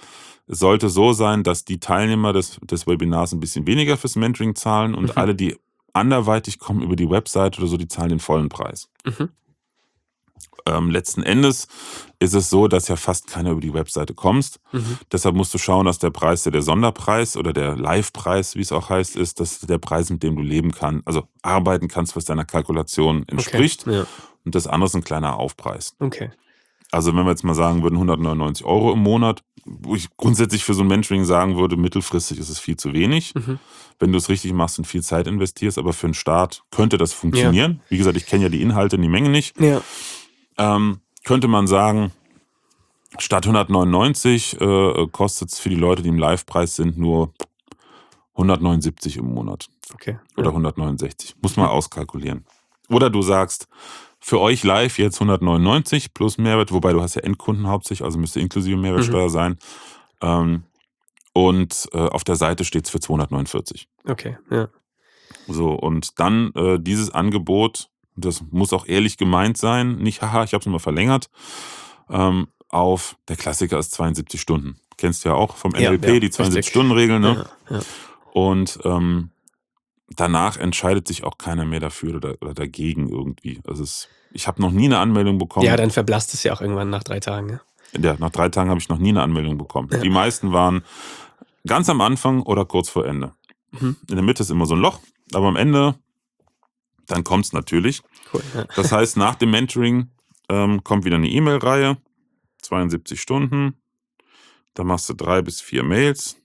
es sollte so sein, dass die Teilnehmer des, des Webinars ein bisschen weniger fürs Mentoring zahlen und Mhm. alle, die anderweitig kommen über die Website oder so, die zahlen den vollen Preis. Mhm. Ähm, letzten Endes ist es so, dass ja fast keiner über die Webseite kommst. Mhm. Deshalb musst du schauen, dass der Preis, der, der Sonderpreis oder der Live-Preis, wie es auch heißt, ist, dass der Preis, mit dem du leben kannst, also arbeiten kannst, was deiner Kalkulation entspricht. Okay. Ja. Und das andere ist ein kleiner Aufpreis. Okay. Also wenn wir jetzt mal sagen würden, hundertneunundneunzig Euro im Monat, wo ich grundsätzlich für so ein Mentoring sagen würde, mittelfristig ist es viel zu wenig. Mhm. Wenn du es richtig machst und viel Zeit investierst, aber für einen Start könnte das funktionieren. Wie gesagt, ich kenne ja die Inhalte und die Menge nicht. Ja. Ähm, könnte man sagen, statt hundertneunundneunzig äh, kostet es für die Leute, die im Live-Preis sind, nur hundertneunundsiebzig im Monat. Okay. Oder Ja. hundertneunundsechzig. Muss man auskalkulieren. Oder du sagst, für euch live jetzt hundertneunundneunzig plus Mehrwert, wobei du hast ja Endkunden hauptsächlich, also müsste inklusive Mehrwertsteuer Mhm. sein. Ähm, und äh, auf der Seite steht es für zweihundertneunundvierzig. Okay. Ja. So, und dann äh, dieses Angebot, das muss auch ehrlich gemeint sein, nicht haha, ich habe es mal verlängert, ähm, auf, der Klassiker ist zweiundsiebzig Stunden. Kennst du ja auch vom N L P, Ja, ja, die zweiundsiebzig-Stunden-Regel, ne? Ja. Ja. Und ähm, danach entscheidet sich auch keiner mehr dafür oder, oder dagegen irgendwie. Also es, ich habe noch nie eine Anmeldung bekommen. Ja, dann verblasst es ja auch irgendwann nach drei Tagen. Ja. Ja, nach drei Tagen habe ich noch nie eine Anmeldung bekommen. Ja. Die meisten waren ganz am Anfang oder kurz vor Ende. Mhm. In der Mitte ist immer so ein Loch, aber am Ende, dann kommt es natürlich. Cool. Ja. Das heißt, nach dem Mentoring ähm, kommt wieder eine E-Mail-Reihe, zweiundsiebzig Stunden. Da machst du drei bis vier Mails.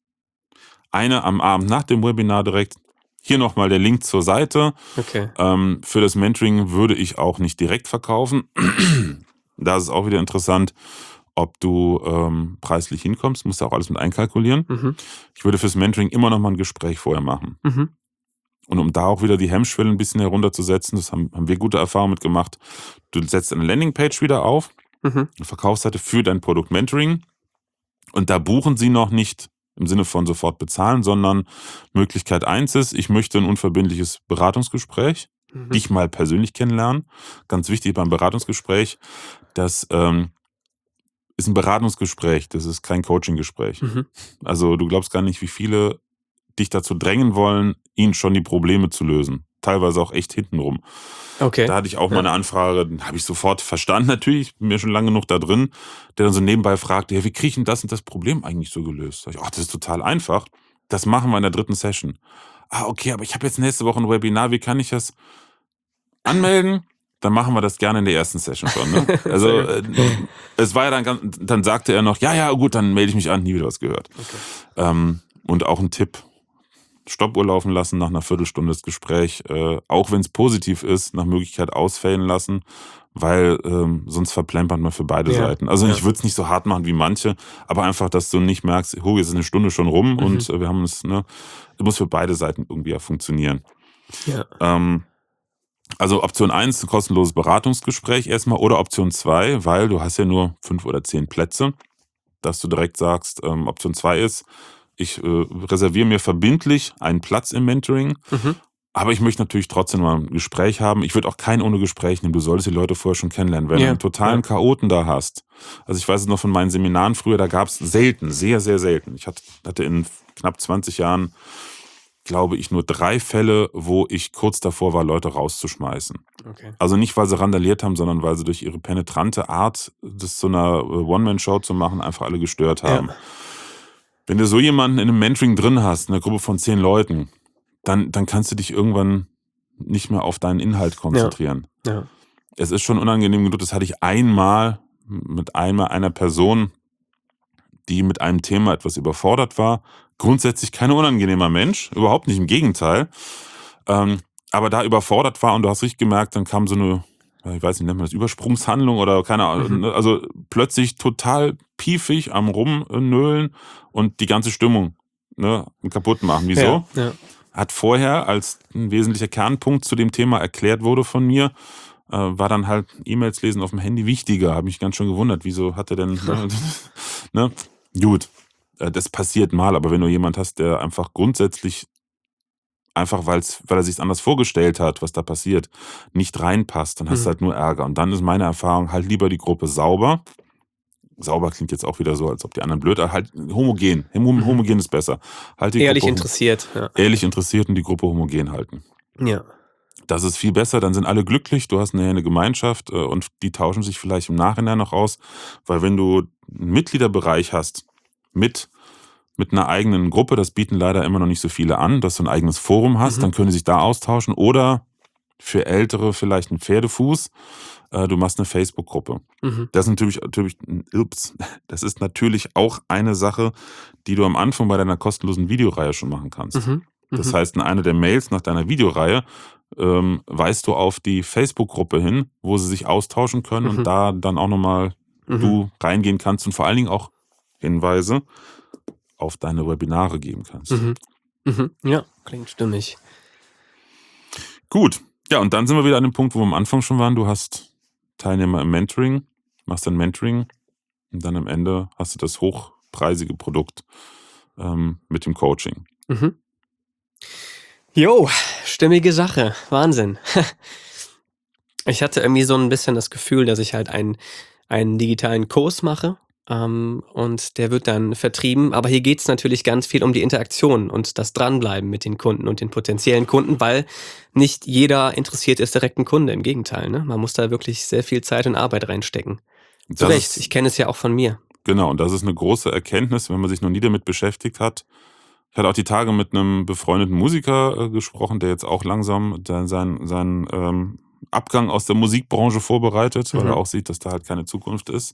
Eine am Abend nach dem Webinar direkt. Hier nochmal der Link zur Seite. Okay. Ähm, für das Mentoring würde ich auch nicht direkt verkaufen. Da ist es auch wieder interessant, ob du ähm, preislich hinkommst. Musst du auch alles mit einkalkulieren. Mhm. Ich würde fürs Mentoring immer noch mal ein Gespräch vorher machen. Mhm. Und um da auch wieder die Hemmschwelle ein bisschen herunterzusetzen, das haben, haben wir gute Erfahrungen mit gemacht. Du setzt eine Landingpage wieder auf, Mhm. eine Verkaufsseite für dein Produkt Mentoring. Und da buchen sie noch nicht im Sinne von sofort bezahlen, sondern Möglichkeit eins ist, ich möchte ein unverbindliches Beratungsgespräch, Mhm. dich mal persönlich kennenlernen. Ganz wichtig beim Beratungsgespräch, das ähm, ist ein Beratungsgespräch, das ist kein Coaching-Gespräch. Mhm. Also du glaubst gar nicht, wie viele dich dazu drängen wollen, ihnen schon die Probleme zu lösen. Teilweise auch echt hintenrum. Okay. Da hatte ich auch mal Ja. eine Anfrage, habe ich sofort verstanden natürlich, bin mir schon lange genug da drin, der dann so nebenbei fragte, ja, wie kriege ich denn das und das Problem eigentlich so gelöst? Sag ich, ach, das ist total einfach. Das machen wir in der dritten Session. Ah, okay, aber ich habe jetzt nächste Woche ein Webinar, wie kann ich das anmelden? Dann machen wir das gerne in der ersten Session schon. Ne? Also Sehr äh, es war ja dann ganz, dann sagte er noch, ja, ja, gut, dann melde ich mich an, nie wieder was gehört. Okay. Ähm, und auch ein Tipp, Stoppuhr laufen lassen nach einer Viertelstunde das Gespräch, äh, auch wenn es positiv ist, nach Möglichkeit ausfällen lassen, weil ähm, sonst verplempert man für beide Ja, Seiten. Also ja. ich würde es nicht so hart machen wie manche, aber einfach, dass du nicht merkst, oh, jetzt ist eine Stunde schon rum Mhm. und äh, wir haben es, ne, das muss für beide Seiten irgendwie ja funktionieren. Ja. Ähm, also Option eins, ein kostenloses Beratungsgespräch erstmal, oder Option zwei, weil du hast ja nur fünf oder zehn Plätze, dass du direkt sagst, ähm, Option zwei ist, ich äh, reserviere mir verbindlich einen Platz im Mentoring, Mhm. aber ich möchte natürlich trotzdem mal ein Gespräch haben. Ich würde auch kein ohne Gespräch nehmen. Du solltest die Leute vorher schon kennenlernen. Wenn Ja, du einen totalen ja. Chaoten da hast, also ich weiß es noch von meinen Seminaren früher, da gab es selten, sehr, sehr selten. Ich hatte, hatte in knapp zwanzig Jahren, glaube ich, nur drei Fälle, wo ich kurz davor war, Leute rauszuschmeißen. Okay. Also nicht, weil sie randaliert haben, sondern weil sie durch ihre penetrante Art, das zu einer äh, One-Man-Show zu machen, einfach alle gestört haben. Ja. Wenn du so jemanden in einem Mentoring drin hast, in einer Gruppe von zehn Leuten, dann, dann kannst du dich irgendwann nicht mehr auf deinen Inhalt konzentrieren. Ja. Es ist schon unangenehm genug, das hatte ich einmal mit einmal einer Person, die mit einem Thema etwas überfordert war. Grundsätzlich kein unangenehmer Mensch, überhaupt nicht, im Gegenteil. Ähm, aber da überfordert war und du hast richtig gemerkt, dann kam so eine, ich weiß nicht, nennt man das Übersprungshandlung oder keine Ahnung, Mhm. also plötzlich total piefig am Rumnölen und die ganze Stimmung, ne, kaputt machen. Wieso? Ja. Ja. Hat vorher, als ein wesentlicher Kernpunkt zu dem Thema erklärt wurde von mir, äh, war dann halt E-Mails lesen auf dem Handy wichtiger. Habe mich ganz schön gewundert, wieso hat er denn, ne, ne? Gut, äh, das passiert mal, aber wenn du jemand hast, der einfach grundsätzlich, einfach weil's, weil er sich anders vorgestellt hat, was da passiert, nicht reinpasst, dann hast du Mhm. halt nur Ärger. Und dann ist meine Erfahrung, halt lieber die Gruppe sauber, sauber klingt jetzt auch wieder so, als ob die anderen blöd, aber halt homogen. Homo- Homogen ist besser. Halt die Ehrlich Gruppe, interessiert. Ja. ehrlich interessiert und die Gruppe homogen halten. Ja. Das ist viel besser, dann sind alle glücklich, du hast nachher eine Gemeinschaft äh, und die tauschen sich vielleicht im Nachhinein noch aus, weil wenn du einen Mitgliederbereich hast mit, mit einer eigenen Gruppe, das bieten leider immer noch nicht so viele an, dass du ein eigenes Forum hast, Mhm. dann können die sich da austauschen oder für Ältere vielleicht ein Pferdefuß, äh, du machst eine Facebook-Gruppe. Mhm. Das ist natürlich, natürlich, ups, das ist natürlich auch eine Sache, die du am Anfang bei deiner kostenlosen Videoreihe schon machen kannst. Mhm. Das Mhm. heißt, in einer der Mails nach deiner Videoreihe ähm, weist du auf die Facebook-Gruppe hin, wo sie sich austauschen können Mhm. und da dann auch nochmal Mhm. du reingehen kannst und vor allen Dingen auch Hinweise auf deine Webinare geben kannst. Mhm. Mhm. Ja, klingt stimmig. Gut, ja, und dann sind wir wieder an dem Punkt, wo wir am Anfang schon waren. Du hast Teilnehmer im Mentoring, machst dann Mentoring und dann am Ende hast du das hochpreisige Produkt ähm, mit dem Coaching. Mhm. Jo, stimmige Sache. Wahnsinn. Ich hatte irgendwie so ein bisschen das Gefühl, dass ich halt einen, einen digitalen Kurs mache ähm, und der wird dann vertrieben. Aber hier geht es natürlich ganz viel um die Interaktion und das Dranbleiben mit den Kunden und den potenziellen Kunden, weil nicht jeder interessiert ist, direkt ein Kunde. Im Gegenteil, ne? Man muss da wirklich sehr viel Zeit und Arbeit reinstecken. Zu Das Recht, ist, ich kenne es ja auch von mir. genau, und das ist eine große Erkenntnis, wenn man sich noch nie damit beschäftigt hat. Ich hatte auch die Tage mit einem befreundeten Musiker äh, gesprochen, der jetzt auch langsam da seinen, seinen ähm, Abgang aus der Musikbranche vorbereitet, weil Mhm. er auch sieht, dass da halt keine Zukunft ist.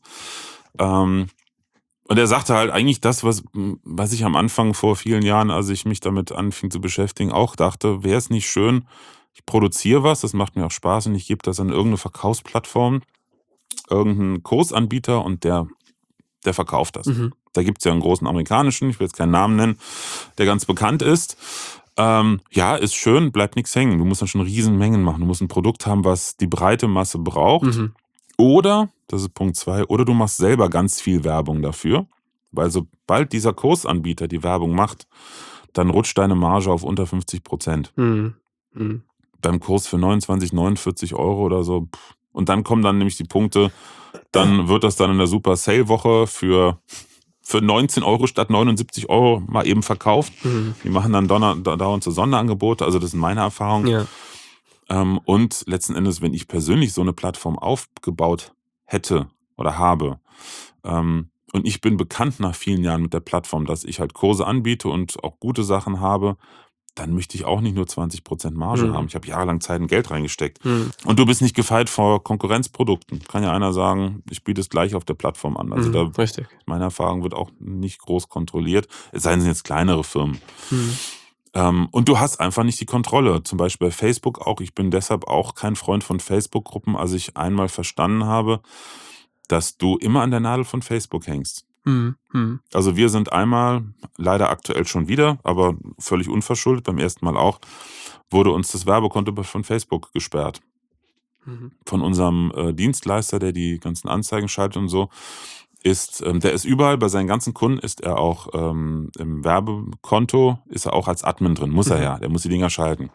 Ähm, und er sagte halt eigentlich das, was, was ich am Anfang vor vielen Jahren, als ich mich damit anfing zu beschäftigen, auch dachte, wäre es nicht schön, ich produziere was, das macht mir auch Spaß und ich gebe das an irgendeine Verkaufsplattform, irgendeinen Kursanbieter und der, der verkauft das. Mhm. Da gibt es ja einen großen amerikanischen, ich will jetzt keinen Namen nennen, der ganz bekannt ist. Ähm, ja, ist schön, bleibt nichts hängen. Du musst dann schon Riesenmengen machen. Du musst ein Produkt haben, was die breite Masse braucht. Mhm. Oder, das ist Punkt zwei, oder du machst selber ganz viel Werbung dafür. Weil sobald dieser Kursanbieter die Werbung macht, dann rutscht deine Marge auf unter fünfzig Prozent. Mhm. Mhm. Beim Kurs für neunundzwanzig, neunundvierzig Euro oder so. pff. Und dann kommen dann nämlich die Punkte, dann wird das dann in der Super Sale-Woche für, für neunzehn Euro statt neunundsiebzig Euro mal eben verkauft. Mhm. Die machen dann donner- da- dauernd so Sonderangebote, also das sind meine Erfahrungen. Ja. Ähm, und letzten Endes, wenn ich persönlich so eine Plattform aufgebaut hätte oder habe, ähm, und ich bin bekannt nach vielen Jahren mit der Plattform, dass ich halt Kurse anbiete und auch gute Sachen habe, dann möchte ich auch nicht nur zwanzig Prozent Marge Mhm. haben. Ich habe jahrelang Zeit und Geld reingesteckt. Mhm. Und du bist nicht gefeit vor Konkurrenzprodukten. Kann ja einer sagen, ich biete es gleich auf der Plattform an. Also Mhm. da, Richtig. meine Erfahrung, wird auch nicht groß kontrolliert. Es sei denn, es sind jetzt kleinere Firmen. Mhm. Ähm, und du hast einfach nicht die Kontrolle. Zum Beispiel bei Facebook auch. Ich bin deshalb auch kein Freund von Facebook-Gruppen, als ich einmal verstanden habe, dass du immer an der Nadel von Facebook hängst. Mhm. Mhm. Also wir sind einmal, leider aktuell schon wieder, aber völlig unverschuldet, beim ersten Mal auch, wurde uns das Werbekonto von Facebook gesperrt. Mhm. Von unserem äh, Dienstleister, der die ganzen Anzeigen schaltet und so, ist, ähm, der ist überall, bei seinen ganzen Kunden ist er auch ähm, im Werbekonto, ist er auch als Admin drin, muss er Mhm. ja, der muss die Dinger schalten.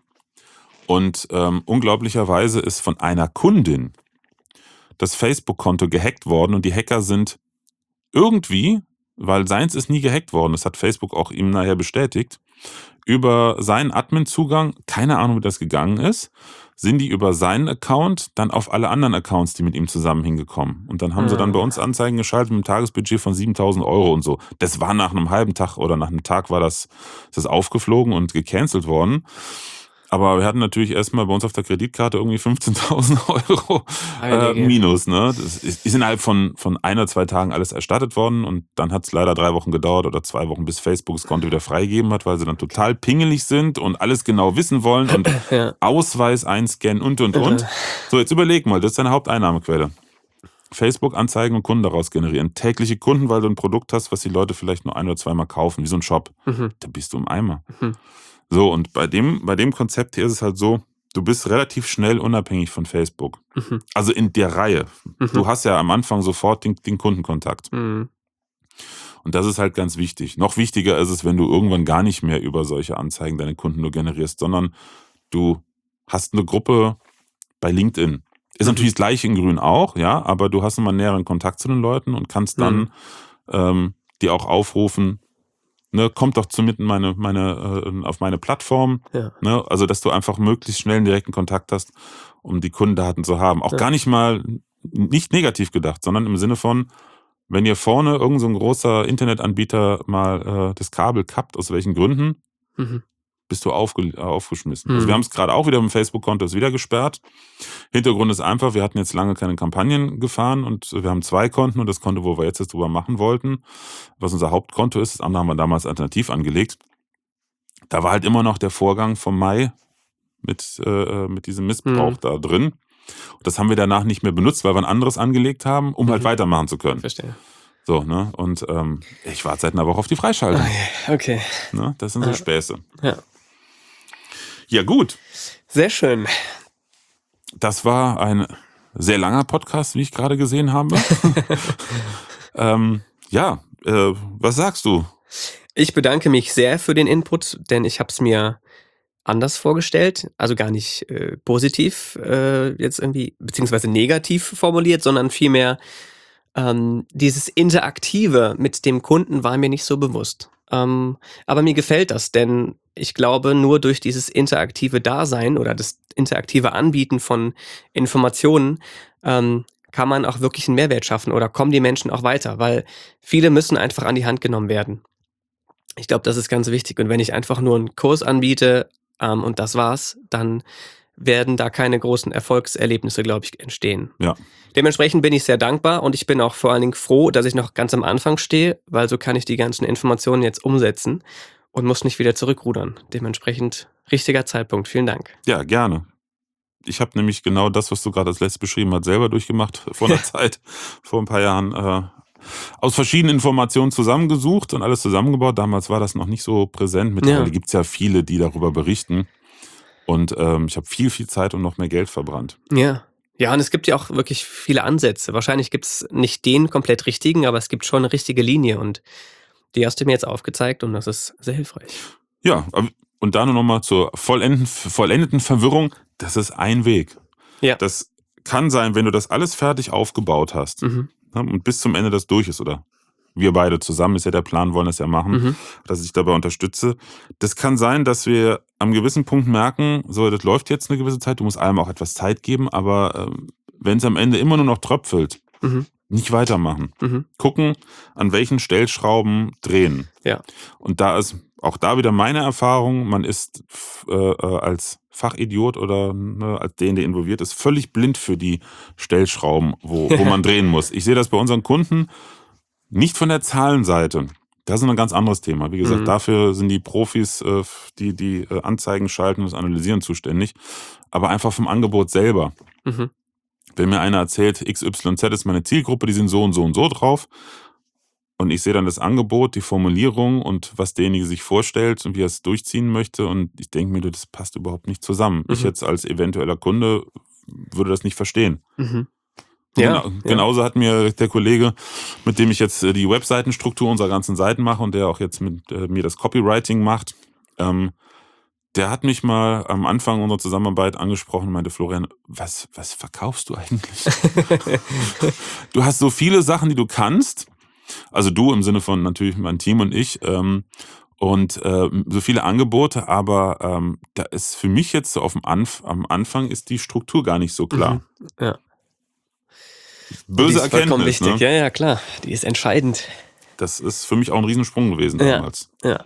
Und ähm, unglaublicherweise ist von einer Kundin das Facebook-Konto gehackt worden und die Hacker sind irgendwie, weil seins ist nie gehackt worden, das hat Facebook auch ihm nachher bestätigt, über seinen Admin-Zugang, keine Ahnung, wie das gegangen ist, sind die über seinen Account dann auf alle anderen Accounts, die mit ihm zusammen hingekommen. Und dann haben sie dann bei uns Anzeigen geschaltet mit einem Tagesbudget von siebentausend Euro und so. Das war nach einem halben Tag oder nach einem Tag war das, ist das aufgeflogen und gecancelt worden. Aber wir hatten natürlich erstmal bei uns auf der Kreditkarte irgendwie fünfzehntausend Euro äh, Heilige. Minus. Ne? Das ist, ist innerhalb von, von ein oder zwei Tagen alles erstattet worden und dann hat es leider drei Wochen gedauert oder zwei Wochen, bis Facebook das Konto wieder freigegeben hat, weil sie dann total pingelig sind und alles genau wissen wollen und Ja. Ausweis einscannen und und und. So, jetzt überleg mal, das ist deine Haupteinnahmequelle. Facebook-Anzeigen und Kunden daraus generieren. Tägliche Kunden, weil du ein Produkt hast, was die Leute vielleicht nur ein oder zweimal kaufen, wie so ein Shop. Mhm. Da bist du im Eimer. Mhm. So, und bei dem, bei dem Konzept hier ist es halt so, du bist relativ schnell unabhängig von Facebook. Mhm. Also in der Reihe. Mhm. Du hast ja am Anfang sofort den, den Kundenkontakt. Mhm. Und das ist halt ganz wichtig. Noch wichtiger ist es, wenn du irgendwann gar nicht mehr über solche Anzeigen deine Kunden nur generierst, sondern du hast eine Gruppe bei LinkedIn. Ist Mhm. natürlich das gleiche in Grün auch, ja, aber du hast immer näheren Kontakt zu den Leuten und kannst dann Mhm. ähm, die auch aufrufen, ne, kommt doch zu mir meine, meine, äh, auf meine Plattform, Ja. ne, also dass du einfach möglichst schnell einen direkten Kontakt hast, um die Kundendaten zu haben. Auch Ja. gar nicht mal, nicht negativ gedacht, sondern im Sinne von, wenn ihr vorne irgend so ein großer Internetanbieter mal äh, das Kabel kappt, aus welchen Gründen, Mhm. bist du aufge äh, aufgeschmissen. Also wir Mhm. haben es gerade auch wieder im Facebook-Konto ist wieder gesperrt. Hintergrund ist einfach, wir hatten jetzt lange keine Kampagnen gefahren und wir haben zwei Konten und das Konto, wo wir jetzt jetzt drüber machen wollten, was unser Hauptkonto ist, das andere haben wir damals alternativ angelegt. Da war halt immer noch der Vorgang vom Mai mit, äh, mit diesem Missbrauch Mhm. da drin. Und das haben wir danach nicht mehr benutzt, weil wir ein anderes angelegt haben, um halt Mhm. weitermachen zu können. Verstehe. So, ne? Und ähm, ich warte seit einer Woche auf die Freischaltung. Okay. okay. Ne? Das sind so Ja. Späße. Ja. Ja, gut. Sehr schön. Das war ein sehr langer Podcast, wie ich gerade gesehen habe. ähm, ja, äh, was sagst du? Ich bedanke mich sehr für den Input, denn ich habe es mir anders vorgestellt, also gar nicht äh, positiv äh, jetzt irgendwie, beziehungsweise negativ formuliert, sondern vielmehr ähm, dieses Interaktive mit dem Kunden war mir nicht so bewusst. Ähm, aber mir gefällt das, denn ich glaube, nur durch dieses interaktive Dasein oder das interaktive Anbieten von Informationen ähm, kann man auch wirklich einen Mehrwert schaffen oder kommen die Menschen auch weiter, weil viele müssen einfach an die Hand genommen werden. Ich glaube, das ist ganz wichtig. Und wenn ich einfach nur einen Kurs anbiete ähm, und das war's, dann werden da keine großen Erfolgserlebnisse, glaube ich, entstehen. Ja. Dementsprechend bin ich sehr dankbar und ich bin auch vor allen Dingen froh, dass ich noch ganz am Anfang stehe, weil so kann ich die ganzen Informationen jetzt umsetzen und muss nicht wieder zurückrudern. Dementsprechend richtiger Zeitpunkt. Vielen Dank. Ja, gerne. Ich habe nämlich genau das, was du gerade als letztes beschrieben hast, selber durchgemacht vor einer Zeit, vor ein paar Jahren, äh, aus verschiedenen Informationen zusammengesucht und alles zusammengebaut. Damals war das noch nicht so präsent. Mittlerweile Ja. gibt es ja viele, die darüber berichten. Und ähm, ich habe viel, viel Zeit und noch mehr Geld verbrannt. Ja. Ja, und es gibt ja auch wirklich viele Ansätze. Wahrscheinlich gibt es nicht den komplett richtigen, aber es gibt schon eine richtige Linie und die hast du mir jetzt aufgezeigt und das ist sehr hilfreich. Ja, aber- und da nur nochmal zur vollenden, vollendeten Verwirrung, das ist ein Weg. Ja. Das kann sein, wenn du das alles fertig aufgebaut hast, Mhm. ne, und bis zum Ende das durch ist, oder wir beide zusammen, ist ja der Plan, wollen das ja machen, Mhm. dass ich dabei unterstütze. Das kann sein, dass wir am gewissen Punkt merken, so, das läuft jetzt eine gewisse Zeit, du musst allem auch etwas Zeit geben, aber ähm, wenn es am Ende immer nur noch tröpfelt, Mhm. nicht weitermachen. Mhm. Gucken, an welchen Stellschrauben drehen. Ja. Und da ist auch da wieder meine Erfahrung, man ist äh, äh, als Fachidiot oder ne, als der, der involviert ist, völlig blind für die Stellschrauben, wo, wo man drehen muss. Ich sehe das bei unseren Kunden nicht von der Zahlenseite. Das ist ein ganz anderes Thema. Wie gesagt, Mhm. dafür sind die Profis, äh, die die äh, Anzeigen schalten und das Analysieren zuständig. Aber einfach vom Angebot selber. Mhm. Wenn mir einer erzählt, X Y Z ist meine Zielgruppe, die sind so und so und so drauf, und ich sehe dann das Angebot, die Formulierung und was derjenige sich vorstellt und wie er es durchziehen möchte, und ich denke mir, das passt überhaupt nicht zusammen. Ich Mhm. jetzt als eventueller Kunde würde das nicht verstehen. Mhm. Und Ja, genau, ja. genauso hat mir der Kollege, mit dem ich jetzt äh, die Webseitenstruktur unserer ganzen Seiten mache und der auch jetzt mit äh, mir das Copywriting macht, ähm, der hat mich mal am Anfang unserer Zusammenarbeit angesprochen und meinte, Florian, was, was verkaufst du eigentlich? Du hast so viele Sachen, die du kannst. Also du im Sinne von natürlich mein Team und ich. Ähm, und äh, so viele Angebote, aber ähm, da ist für mich jetzt so auf dem Anf am Anfang ist die Struktur gar nicht so klar. Mhm. Ja. Die Böse ist vollkommen Erkenntnis, wichtig. ne? Ja, ja, klar. Die ist entscheidend. Das ist für mich auch ein Riesensprung gewesen Ja. damals. Ja.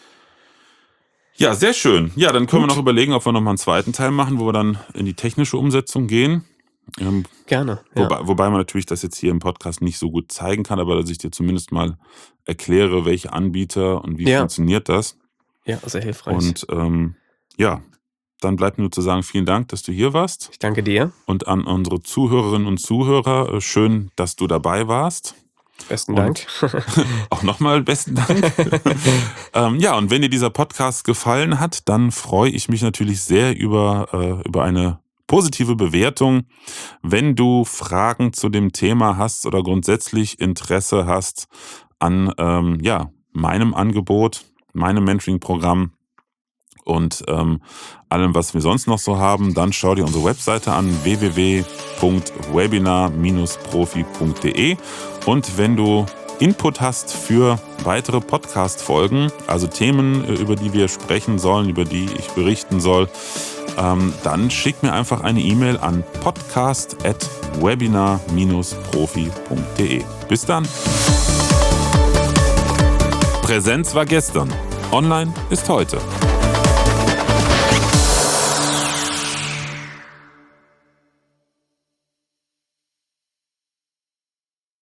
Ja, sehr schön. Ja, dann können wir Gut. noch überlegen, ob wir nochmal einen zweiten Teil machen, wo wir dann in die technische Umsetzung gehen. Ähm, Gerne. Ja. wobei, wobei man natürlich das jetzt hier im Podcast nicht so gut zeigen kann, aber dass ich dir zumindest mal erkläre, welche Anbieter und wie Ja. funktioniert das. Ja, sehr hilfreich. Und ähm, ja, dann bleibt mir nur zu sagen, vielen Dank, dass du hier warst. Ich danke dir. Und an unsere Zuhörerinnen und Zuhörer, äh, schön, dass du dabei warst. Besten Und Dank. auch nochmal besten Dank. ähm, ja, und wenn dir dieser Podcast gefallen hat, dann freue ich mich natürlich sehr über, äh, über eine positive Bewertung. Wenn du Fragen zu dem Thema hast oder grundsätzlich Interesse hast an ähm, ja, meinem Angebot, meinem Mentoring-Programm und ähm, allem, was wir sonst noch so haben, dann schau dir unsere Webseite an, w w w punkt webinar Bindestrich profi punkt d e. Und wenn du Input hast für weitere Podcast-Folgen, also Themen, über die wir sprechen sollen, über die ich berichten soll, ähm, dann schick mir einfach eine E-Mail an podcast at webinar Bindestrich profi punkt d e. Bis dann! Präsenz war gestern, online ist heute.